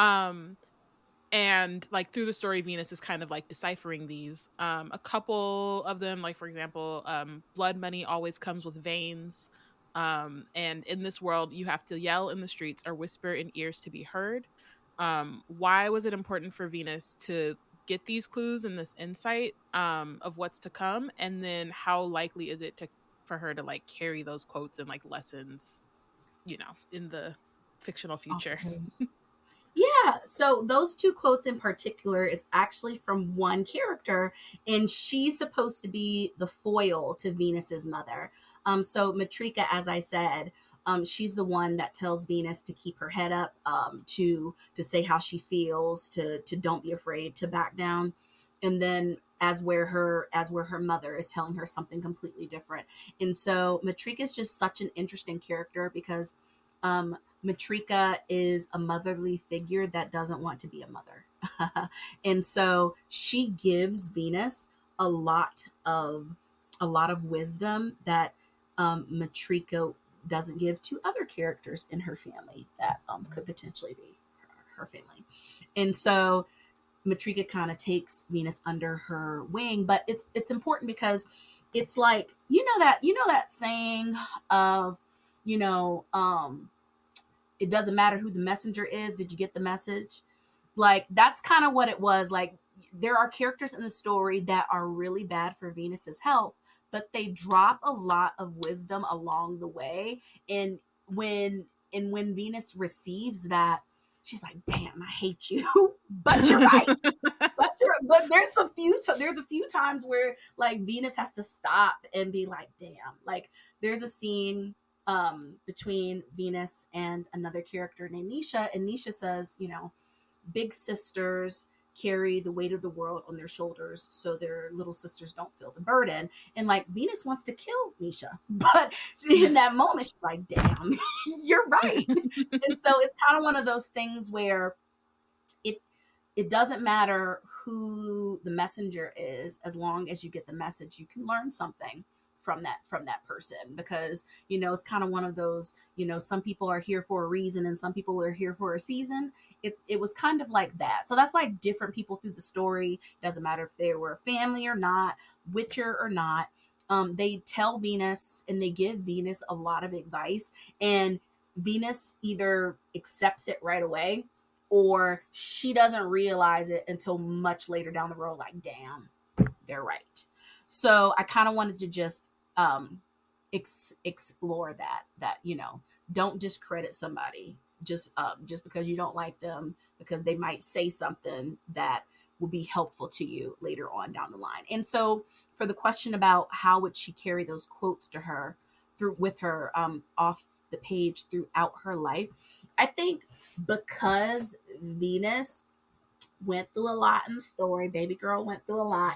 And like through the story, Venus is kind of like deciphering these. A couple of them, like for example, blood money always comes with veins. And in this world, you have to yell in the streets or whisper in ears to be heard. Why was it important for Venus to get these clues and this insight of what's to come? And then how likely is it for her to like carry those quotes and like lessons, you know, in the fictional future? Yeah, so those two quotes in particular is actually from one character, and she's supposed to be the foil to Venus's mother. So Matrika, as I said, she's the one that tells Venus to keep her head up, to say how she feels, to don't be afraid, to back down, and then as where her mother is telling her something completely different. And so Matrika is just such an interesting character because Matrika is a motherly figure that doesn't want to be a mother. And so she gives Venus a lot of wisdom that Matrika doesn't give to other characters in her family that could potentially be her family. And so Matrika kind of takes Venus under her wing, but it's important because it's like, you know that saying of, it doesn't matter who the messenger is. Did you get the message? Like, that's kind of what it was. Like, there are characters in the story that are really bad for Venus's health, but they drop a lot of wisdom along the way. And when Venus receives that, she's like, damn, I hate you. But you're right. but there's a few times where like Venus has to stop and be like, damn. Like, there's a scene between Venus and another character named Nisha, and Nisha says, big sisters carry the weight of the world on their shoulders so their little sisters don't feel the burden. And like Venus wants to kill Nisha, but in that moment she's like, damn, you're right. And so it's kind of one of those things where it doesn't matter who the messenger is, as long as you get the message, you can learn something from that person, because it's kind of one of those, some people are here for a reason and some people are here for a season. It was kind of like that. So that's why different people through the story, doesn't matter if they were family or not, Witcher or not, they tell Venus and they give Venus a lot of advice, and Venus either accepts it right away or she doesn't realize it until much later down the road, like, damn, they're right. So I kind of wanted to just explore that, don't discredit somebody just because you don't like them, because they might say something that will be helpful to you later on down the line. And so for the question about how would she carry those quotes to her with her off the page throughout her life, I think because Venus went through a lot in the story, baby girl went through a lot.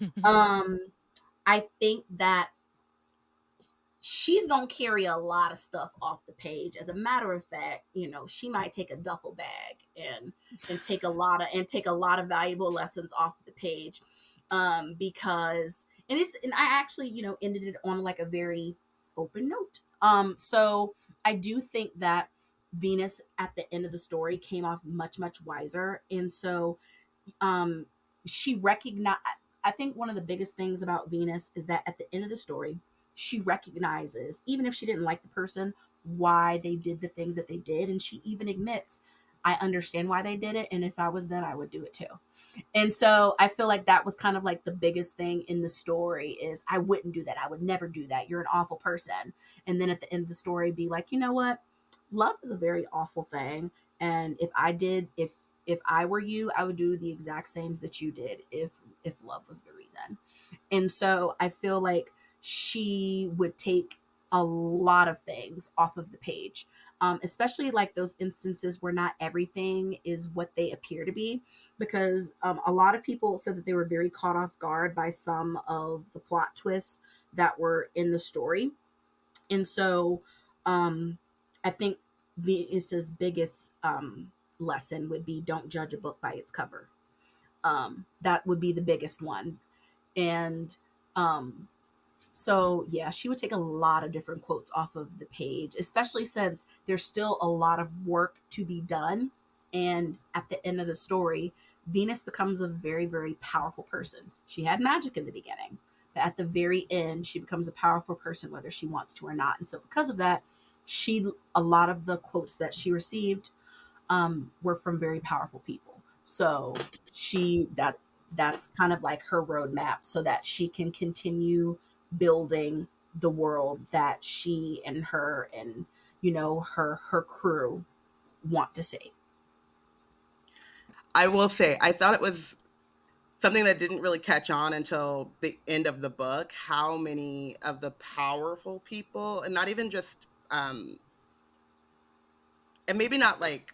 I think that she's going to carry a lot of stuff off the page. As a matter of fact, she might take a duffel bag and take a lot of valuable lessons off the page. Because I actually, ended it on like a very open note. So I do think that Venus at the end of the story came off much, much wiser. And so, she recognized, I think one of the biggest things about Venus is that at the end of the story, she recognizes, even if she didn't like the person, why they did the things that they did. And she even admits, I understand why they did it, and if I was them, I would do it too. And so I feel like that was kind of like the biggest thing in the story is I wouldn't do that. I would never do that. You're an awful person. And then at the end of the story, be like, you know what? Love is a very awful thing. And if I were you, I would do the exact same that you did if love was the reason. And so I feel like she would take a lot of things off of the page, especially like those instances where not everything is what they appear to be, because a lot of people said that they were very caught off guard by some of the plot twists that were in the story. And so I think Venus's biggest lesson would be don't judge a book by its cover. That would be the biggest one. And so yeah, she would take a lot of different quotes off of the page, especially since there's still a lot of work to be done. And at the end of the story, Venus becomes a very, very powerful person. She had magic in the beginning, but at the very end, she becomes a powerful person, whether she wants to or not. And so because of that, a lot of the quotes that she received were from very powerful people. So that's kind of like her roadmap so that she can continue building the world that she and her and, you know, her crew want to see. I will say, I thought it was something that didn't really catch on until the end of the book, how many of the powerful people, and not even just, and maybe not like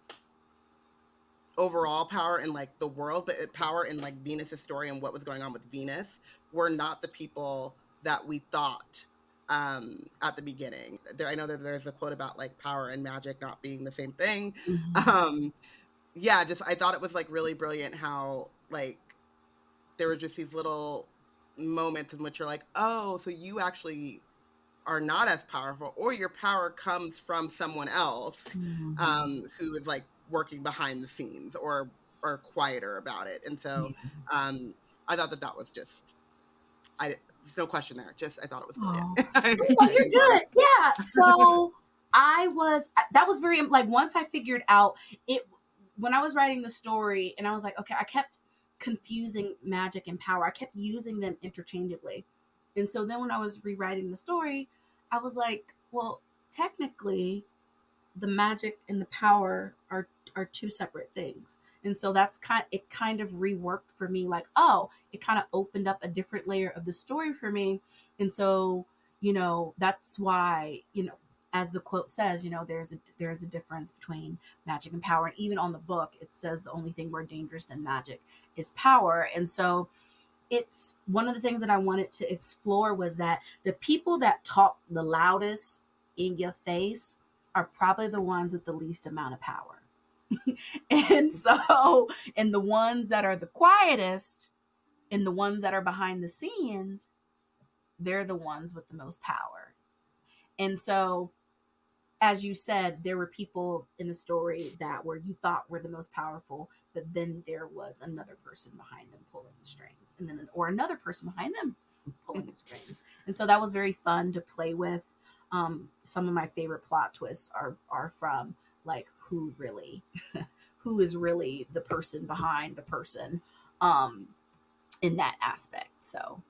overall power in like the world, but power in like Venus's story and what was going on with Venus, were not the people that we thought at the beginning. I know that there's a quote about like power and magic not being the same thing. Mm-hmm. Yeah, just I thought it was like really brilliant how like there were just these little moments in which you're like, oh, so you actually are not as powerful, or your power comes from someone else who is like working behind the scenes or quieter about it. And so I thought that was just, there's no question there. Just, I thought it was brilliant. Oh, you're good. Yeah. So that was very, like, once I figured out it, when I was writing the story and I was like, okay, I kept confusing magic and power. I kept using them interchangeably. And so then when I was rewriting the story, I was like, well, technically the magic and the power are two separate things. And so it kind of reworked for me, like, oh, it kind of opened up a different layer of the story for me. And so, you know, that's why, you know, as the quote says, you know, there's a difference between magic and power. And even on the book, it says the only thing more dangerous than magic is power. And so it's one of the things that I wanted to explore was that the people that talk the loudest in your face are probably the ones with the least amount of power. And so, and the ones that are the quietest and the ones that are behind the scenes, they're the ones with the most power. And so, as you said, there were people in the story that you thought were the most powerful, but then there was another person behind them pulling the strings, and then another person behind them pulling the strings. And so that was very fun to play with. Some of my favorite plot twists are from like who is really the person behind the person in that aspect. So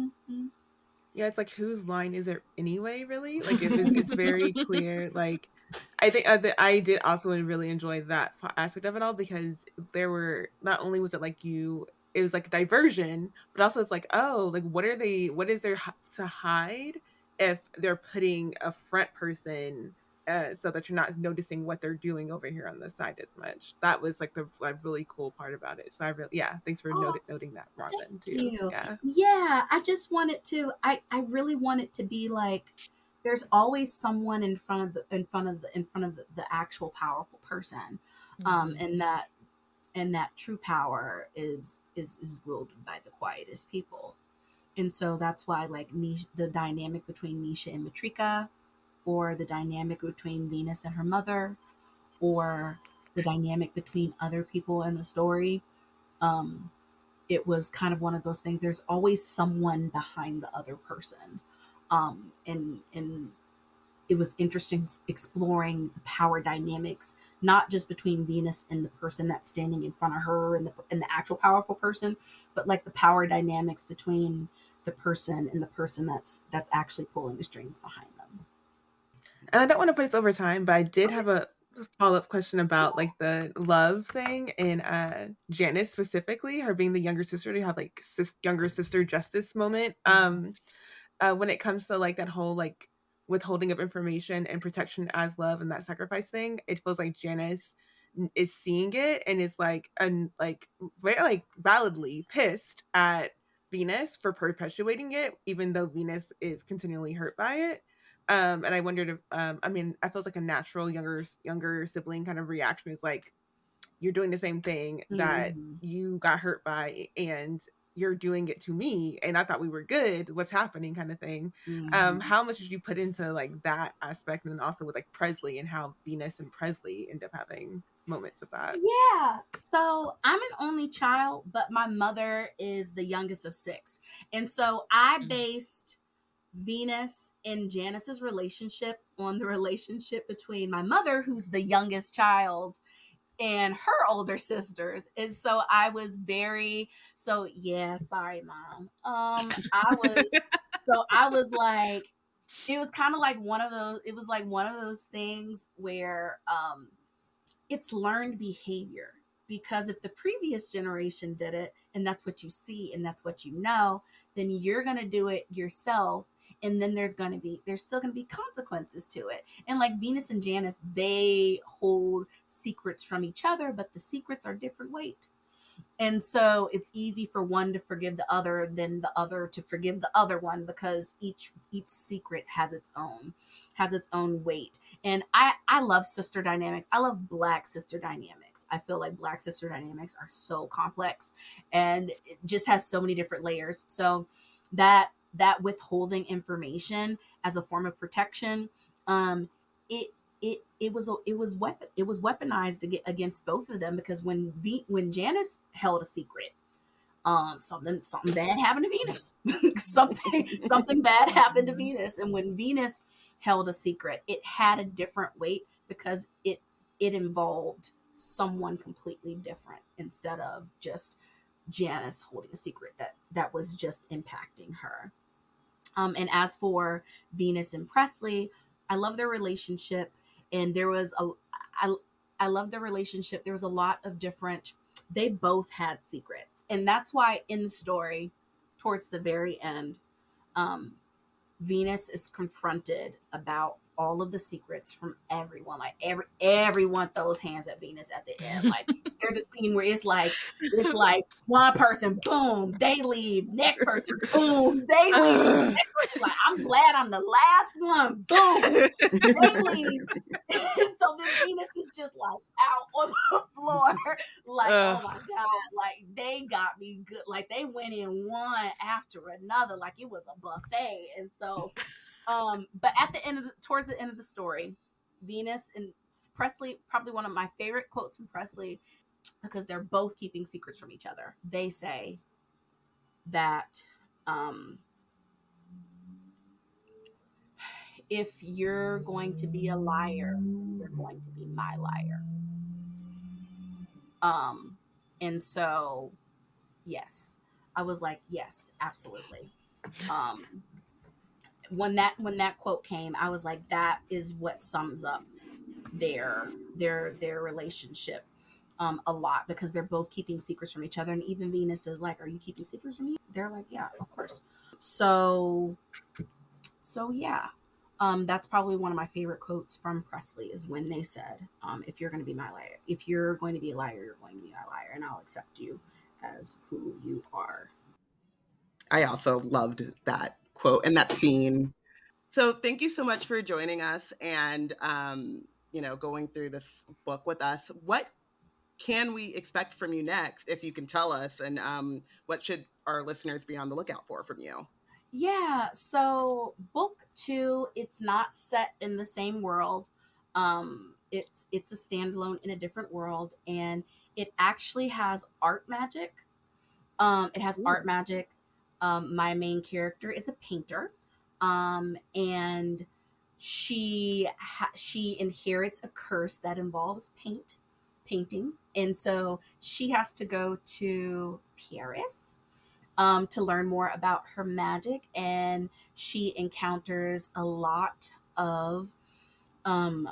yeah, it's like whose line is it anyway, really? Like it's very clear. Like I think I did also really enjoy that aspect of it all, because there were, not only was it like it was like a diversion, but also it's like, oh, like what is there to hide if they're putting a front person so that you're not noticing what they're doing over here on the side as much. That was like the really cool part about it. So I really, thanks for noting that, Robin, too. You. Yeah, I just wanted to. I really want it to be like there's always someone in front of the actual powerful person, and that true power is wielded by the quietest people. And so that's why, like, the dynamic between Nisha and Matrika, or the dynamic between Venus and her mother, or the dynamic between other people in the story, it was kind of one of those things. There's always someone behind the other person. And it was interesting exploring the power dynamics, not just between Venus and the person that's standing in front of her and the actual powerful person, but like the power dynamics between the person and the person that's actually pulling the strings behind them. And I don't want to put this over time, but I did have a follow-up question about like the love thing and Janice specifically, her being the younger sister, to have like younger sister justice moment. When it comes to like that whole like withholding of information and protection as love and that sacrifice thing, it feels like Janice is seeing it and is like very like validly pissed at Venus for perpetuating it, even though Venus is continually hurt by it. And I wondered if I mean, I feel like a natural younger sibling kind of reaction is like, you're doing the same thing that you got hurt by, and you're doing it to me, and I thought we were good. What's happening, kind of thing. How much did you put into like that aspect, and then also with like Presley and how Venus and Presley end up having moments of that? Yeah. So I'm an only child, but my mother is the youngest of 6. And so I based Venus and Janice's relationship on the relationship between my mother, who's the youngest child, and her older sisters. And so I was sorry, Mom. I was like, it was kind of like one of those things where it's learned behavior, because if the previous generation did it and that's what you see and that's what you know, then you're going to do it yourself. And then there's still going to be consequences to it. And like Venus and Janice, they hold secrets from each other, but the secrets are different weight. And so it's easy for one to forgive the other than the other to forgive the other one, because each secret has its own weight. And I love sister dynamics. I love Black sister dynamics. I feel like Black sister dynamics are so complex and it just has so many different layers. So that withholding information as a form of protection, it was weaponized against both of them, because when Janice held a secret, something bad happened to Venus. something bad happened to Venus. And when Venus held a secret, it had a different weight because it involved someone completely different, instead of just Janice holding a secret that was just impacting her. And as for Venus and Presley, I love their relationship. And I love their relationship. There was a lot of different, they both had secrets. And that's why in the story, towards the very end, Venus is confronted about all of the secrets from everyone. Like everyone throws hands at Venus at the end. Like there's a scene where it's like one person, boom, they leave. Next person, boom, they leave. Next person, like, I'm glad I'm the last one. Boom, they leave. So then Venus is just like out on the floor, like, oh my God, like they got me good. Like they went in one after another, like it was a buffet. And so but at the end towards the end of the story, Venus and Presley, probably one of my favorite quotes from Presley, because they're both keeping secrets from each other. They say that if you're going to be a liar, you're going to be my liar. And so, yes, I was like, yes, absolutely. When that quote came, I was like, that is what sums up their relationship a lot, because they're both keeping secrets from each other. And even Venus is like, are you keeping secrets from me? They're like, yeah, of course. So yeah. That's probably one of my favorite quotes from Presley, is when they said, if you're going to be my liar, if you're going to be a liar, you're going to be my liar, and I'll accept you as who you are. I also loved that quote and that scene. So thank you so much for joining us and, going through this book with us. What can we expect from you next, if you can tell us, and what should our listeners be on the lookout for from you? Yeah, so book 2, it's not set in the same world. It's a standalone in a different world, and it actually has art magic. It has art magic. My main character is a painter, and she inherits a curse that involves painting, and so she has to go to Paris to learn more about her magic, and she encounters a lot of um,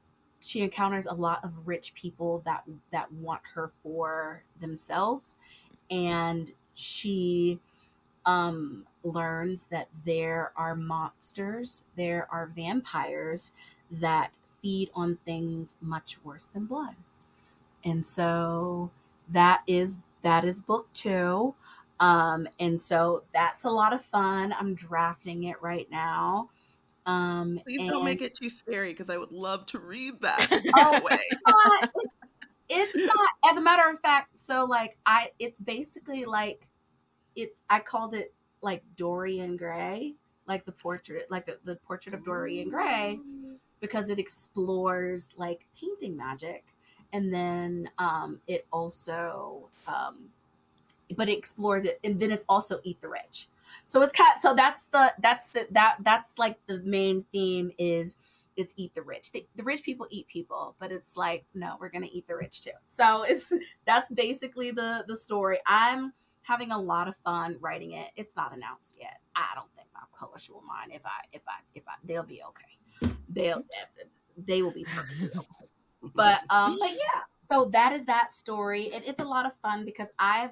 rich people that want her for themselves, and she learns that there are monsters, there are vampires that feed on things much worse than blood. And so that is book 2. And so that's a lot of fun. I'm drafting it right now. Please don't And make it too scary, because I would love to read that. oh, No way. it's not, as a matter of fact, so like it's basically like I called it like Dorian Gray, like the portrait, like the portrait of Dorian Gray, because it explores like painting magic, and then it also but it explores it, and then it's also Eat the Rich. So it's kind of, so that's like the main theme is it's Eat the Rich. The rich people eat people, but it's like, no, we're gonna eat the rich too. So that's basically the story. I'm having a lot of fun writing it. It's not announced yet. I don't think my publisher will mind if I they'll be okay. They will be perfectly okay. But yeah, so that is that story, and it's a lot of fun because I've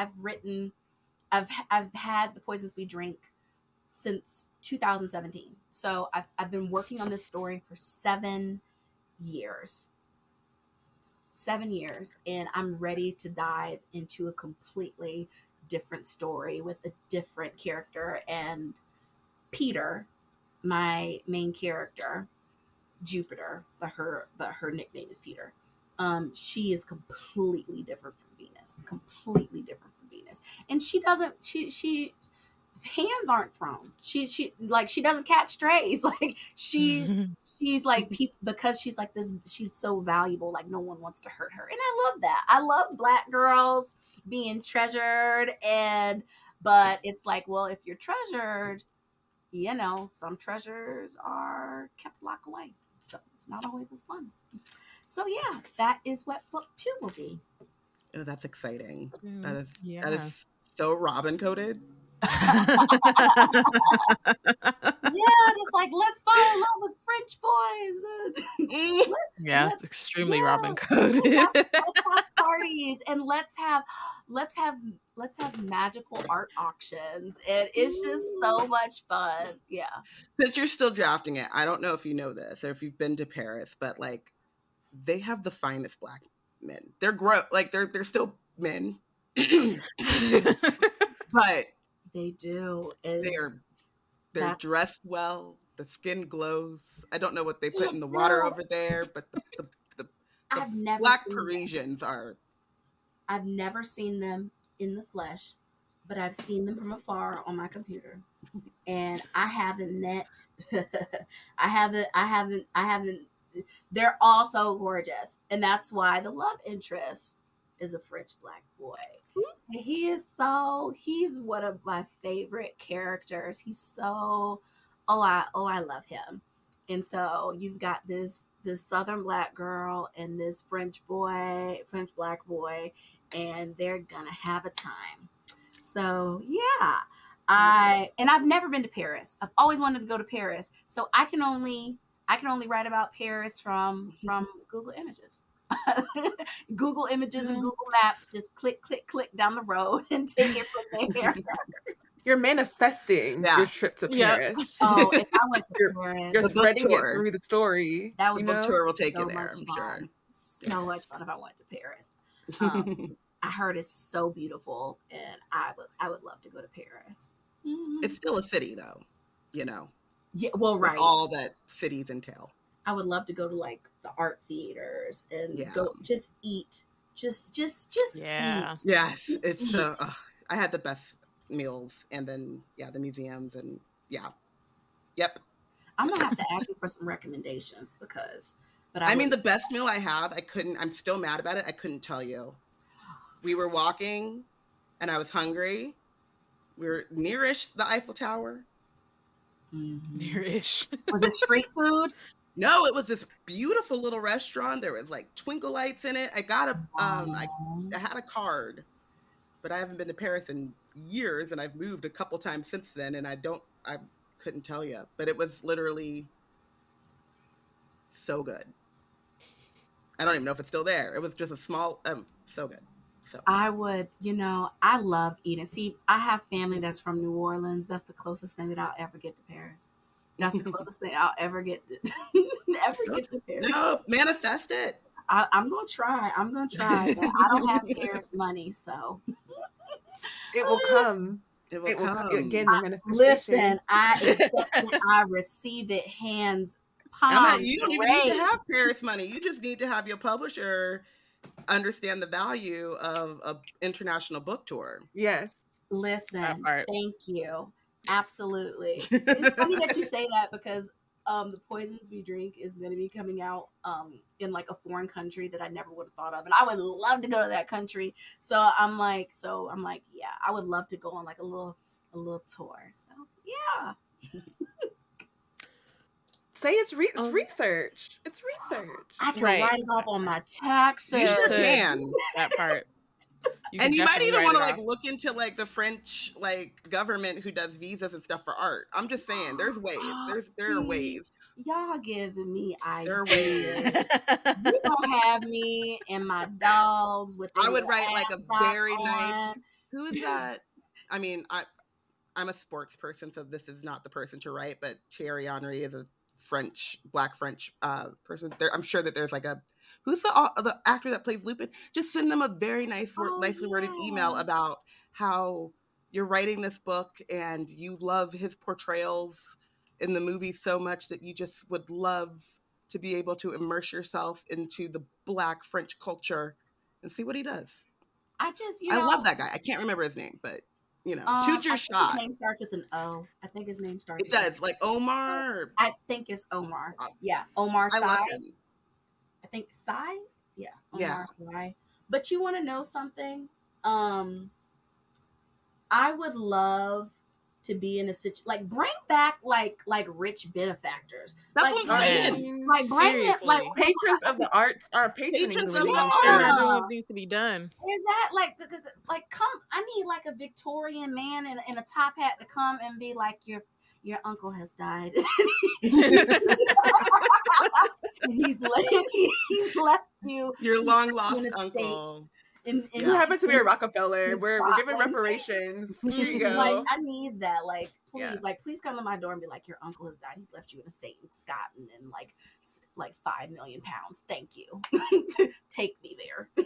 had The Poisons We Drink since 2017. So I've been working on this story for 7 years. 7 years, and I'm ready to dive into a completely different story with a different character. And Peter, my main character, Jupiter, but her nickname is Peter. She is completely different from Venus. Completely different from Venus. And she doesn't she hands aren't thrown. She doesn't catch strays. Like she's like because she's like this, she's so valuable, like no one wants to hurt her. And I love that. I love Black girls being treasured, but it's like, well, if you're treasured, some treasures are kept locked away. So it's not always as fun. So yeah, that is what book 2 will be. Oh, that's exciting. Yeah. That is so Robin coded. Yeah, just like, let's fall in love with French boys. It's extremely Robin coded. Let's have parties, and let's have magical art auctions, and it's just so much fun. Yeah. Since you're still drafting it, I don't know if you know this or if you've been to Paris, but like they have the finest Black men. They're they're still men, but they do. They're dressed well. The skin glows. I don't know what they put in the water over there, but the Black Parisians are. I've never seen them in the flesh, but I've seen them from afar on my computer, and I haven't met. I haven't. They're all so gorgeous, and that's why the love interest is a French Black boy. He's one of my favorite characters. He's so, I love him. And so you've got this Southern Black girl and this French Black boy, and they're gonna have a time. So yeah, I've never been to Paris. I've always wanted to go to Paris, so I can only write about Paris from Google Images. Google Images and Google Maps, just click down the road and take it from there. You're manifesting your trip to Paris. Oh, if I went to Paris, you're threading it through the story. That would book tour will take you there, I'm sure. So much fun if I went to Paris. I heard it's so beautiful, and I would love to go to Paris. Mm-hmm. It's still a city, though. Yeah, well, right. All that cities entail. I would love to go to like the art theaters and go just eat. Just eat. Yes, it's so. I had the best meals, and then the museums, and yep. I'm gonna have to ask you for some recommendations because, I mean, the best meal I have, I'm still mad about it. I couldn't tell you. We were walking, and I was hungry. We were nearish the Eiffel Tower. Near-ish. Was it street food? No, it was this beautiful little restaurant. There was like twinkle lights in it. I got I had a card, but I haven't been to Paris in years, and I've moved a couple times since then, and I couldn't tell you, but it was literally so good. I don't even know if it's still there. It was just a small, so good. So I would, I love eating. See, I have family that's from New Orleans. That's the closest thing that I'll ever get to Paris. That's the closest thing I'll ever get to Paris. No, manifest it. I'm gonna try. But I don't have Paris money, so it will come. It will come. Again, the manifestation. Listen, I accept it. I receive it. Hands palm. You don't even need to have Paris money. You just need to have your publisher understand the value of an international book tour. Yes. Listen, thank you. Absolutely. It's funny that you say that because The Poisons We Drink is going to be coming out in like a foreign country that I never would have thought of, and I would love to go to that country. So I'm like, yeah, I would love to go on like a little tour. So yeah. Say it's research. It's research. I can write it off on my taxes. You sure can. That part. You might even want to like look into like the French like government who does visas and stuff for art. I'm just saying, there's ways. There are ways. Y'all giving me ideas. There are ways. You don't have me and my dogs with. I would write like a very nice. Who is that? I mean, I'm a sports person, so this is not the person to write. But Thierry Henry is a Black French person. I'm sure that there's like a. Who's the actor that plays Lupin? Just send them a very nicely worded email about how you're writing this book and you love his portrayals in the movie so much that you just would love to be able to immerse yourself into the Black French culture and see what he does. I love that guy. I can't remember his name, but shoot your shot. His name starts with an O. I think his name starts. It does, like Omar. I think it's Omar. Yeah, Omar Sy. I love him. I think Sy. Yeah, Omar Sy. But you want to know something? I would love to be in a situation like bring back like rich benefactors. That's what I'm saying. Like bring it like patrons of the arts are patrons of the arts. What needs to be done? Is that like come? I need like a Victorian man in a top hat to come and be like your uncle has died. And he's left you your long lost uncle. You happen to be a Rockefeller. We're giving reparations. Here you go. Like I need that. Like please come to my door and be like, your uncle has died. He's left you an estate in Scotland and like 5 million pounds. Thank you. Take me there.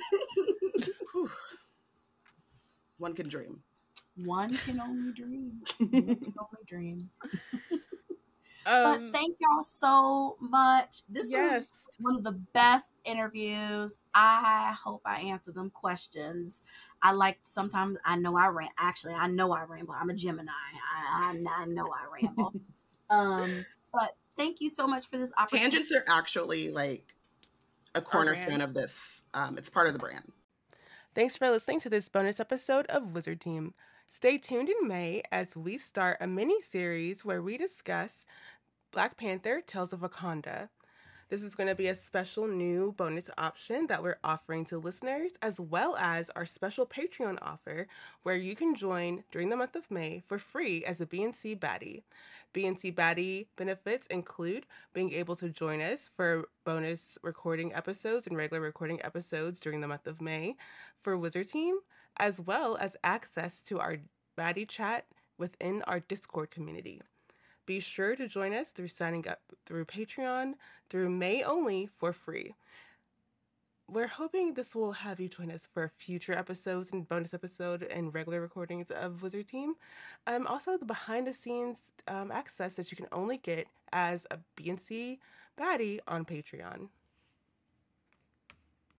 One can dream. One can only dream. One can only dream. But thank y'all so much. This was one of the best interviews. I hope I answered them questions. Sometimes I know I ramble. Actually, I know I ramble. I'm a Gemini. I know I ramble. But thank you so much for this opportunity. Tangents are actually like a cornerstone of this. It's part of the brand. Thanks for listening to this bonus episode of Wizard Team. Stay tuned in May as we start a mini-series where we discuss Black Panther: Tales of Wakanda. This is going to be a special new bonus option that we're offering to listeners, as well as our special Patreon offer where you can join during the month of May for free as a BNC Baddie. BNC Baddie benefits include being able to join us for bonus recording episodes and regular recording episodes during the month of May for Wizard Team, as well as access to our Baddie chat within our Discord community. Be sure to join us through signing up through Patreon through May only for free. We're hoping this will have you join us for future episodes and bonus episode and regular recordings of Wizard Team. Also, the behind-the-scenes access that you can only get as a BNC Baddie on Patreon.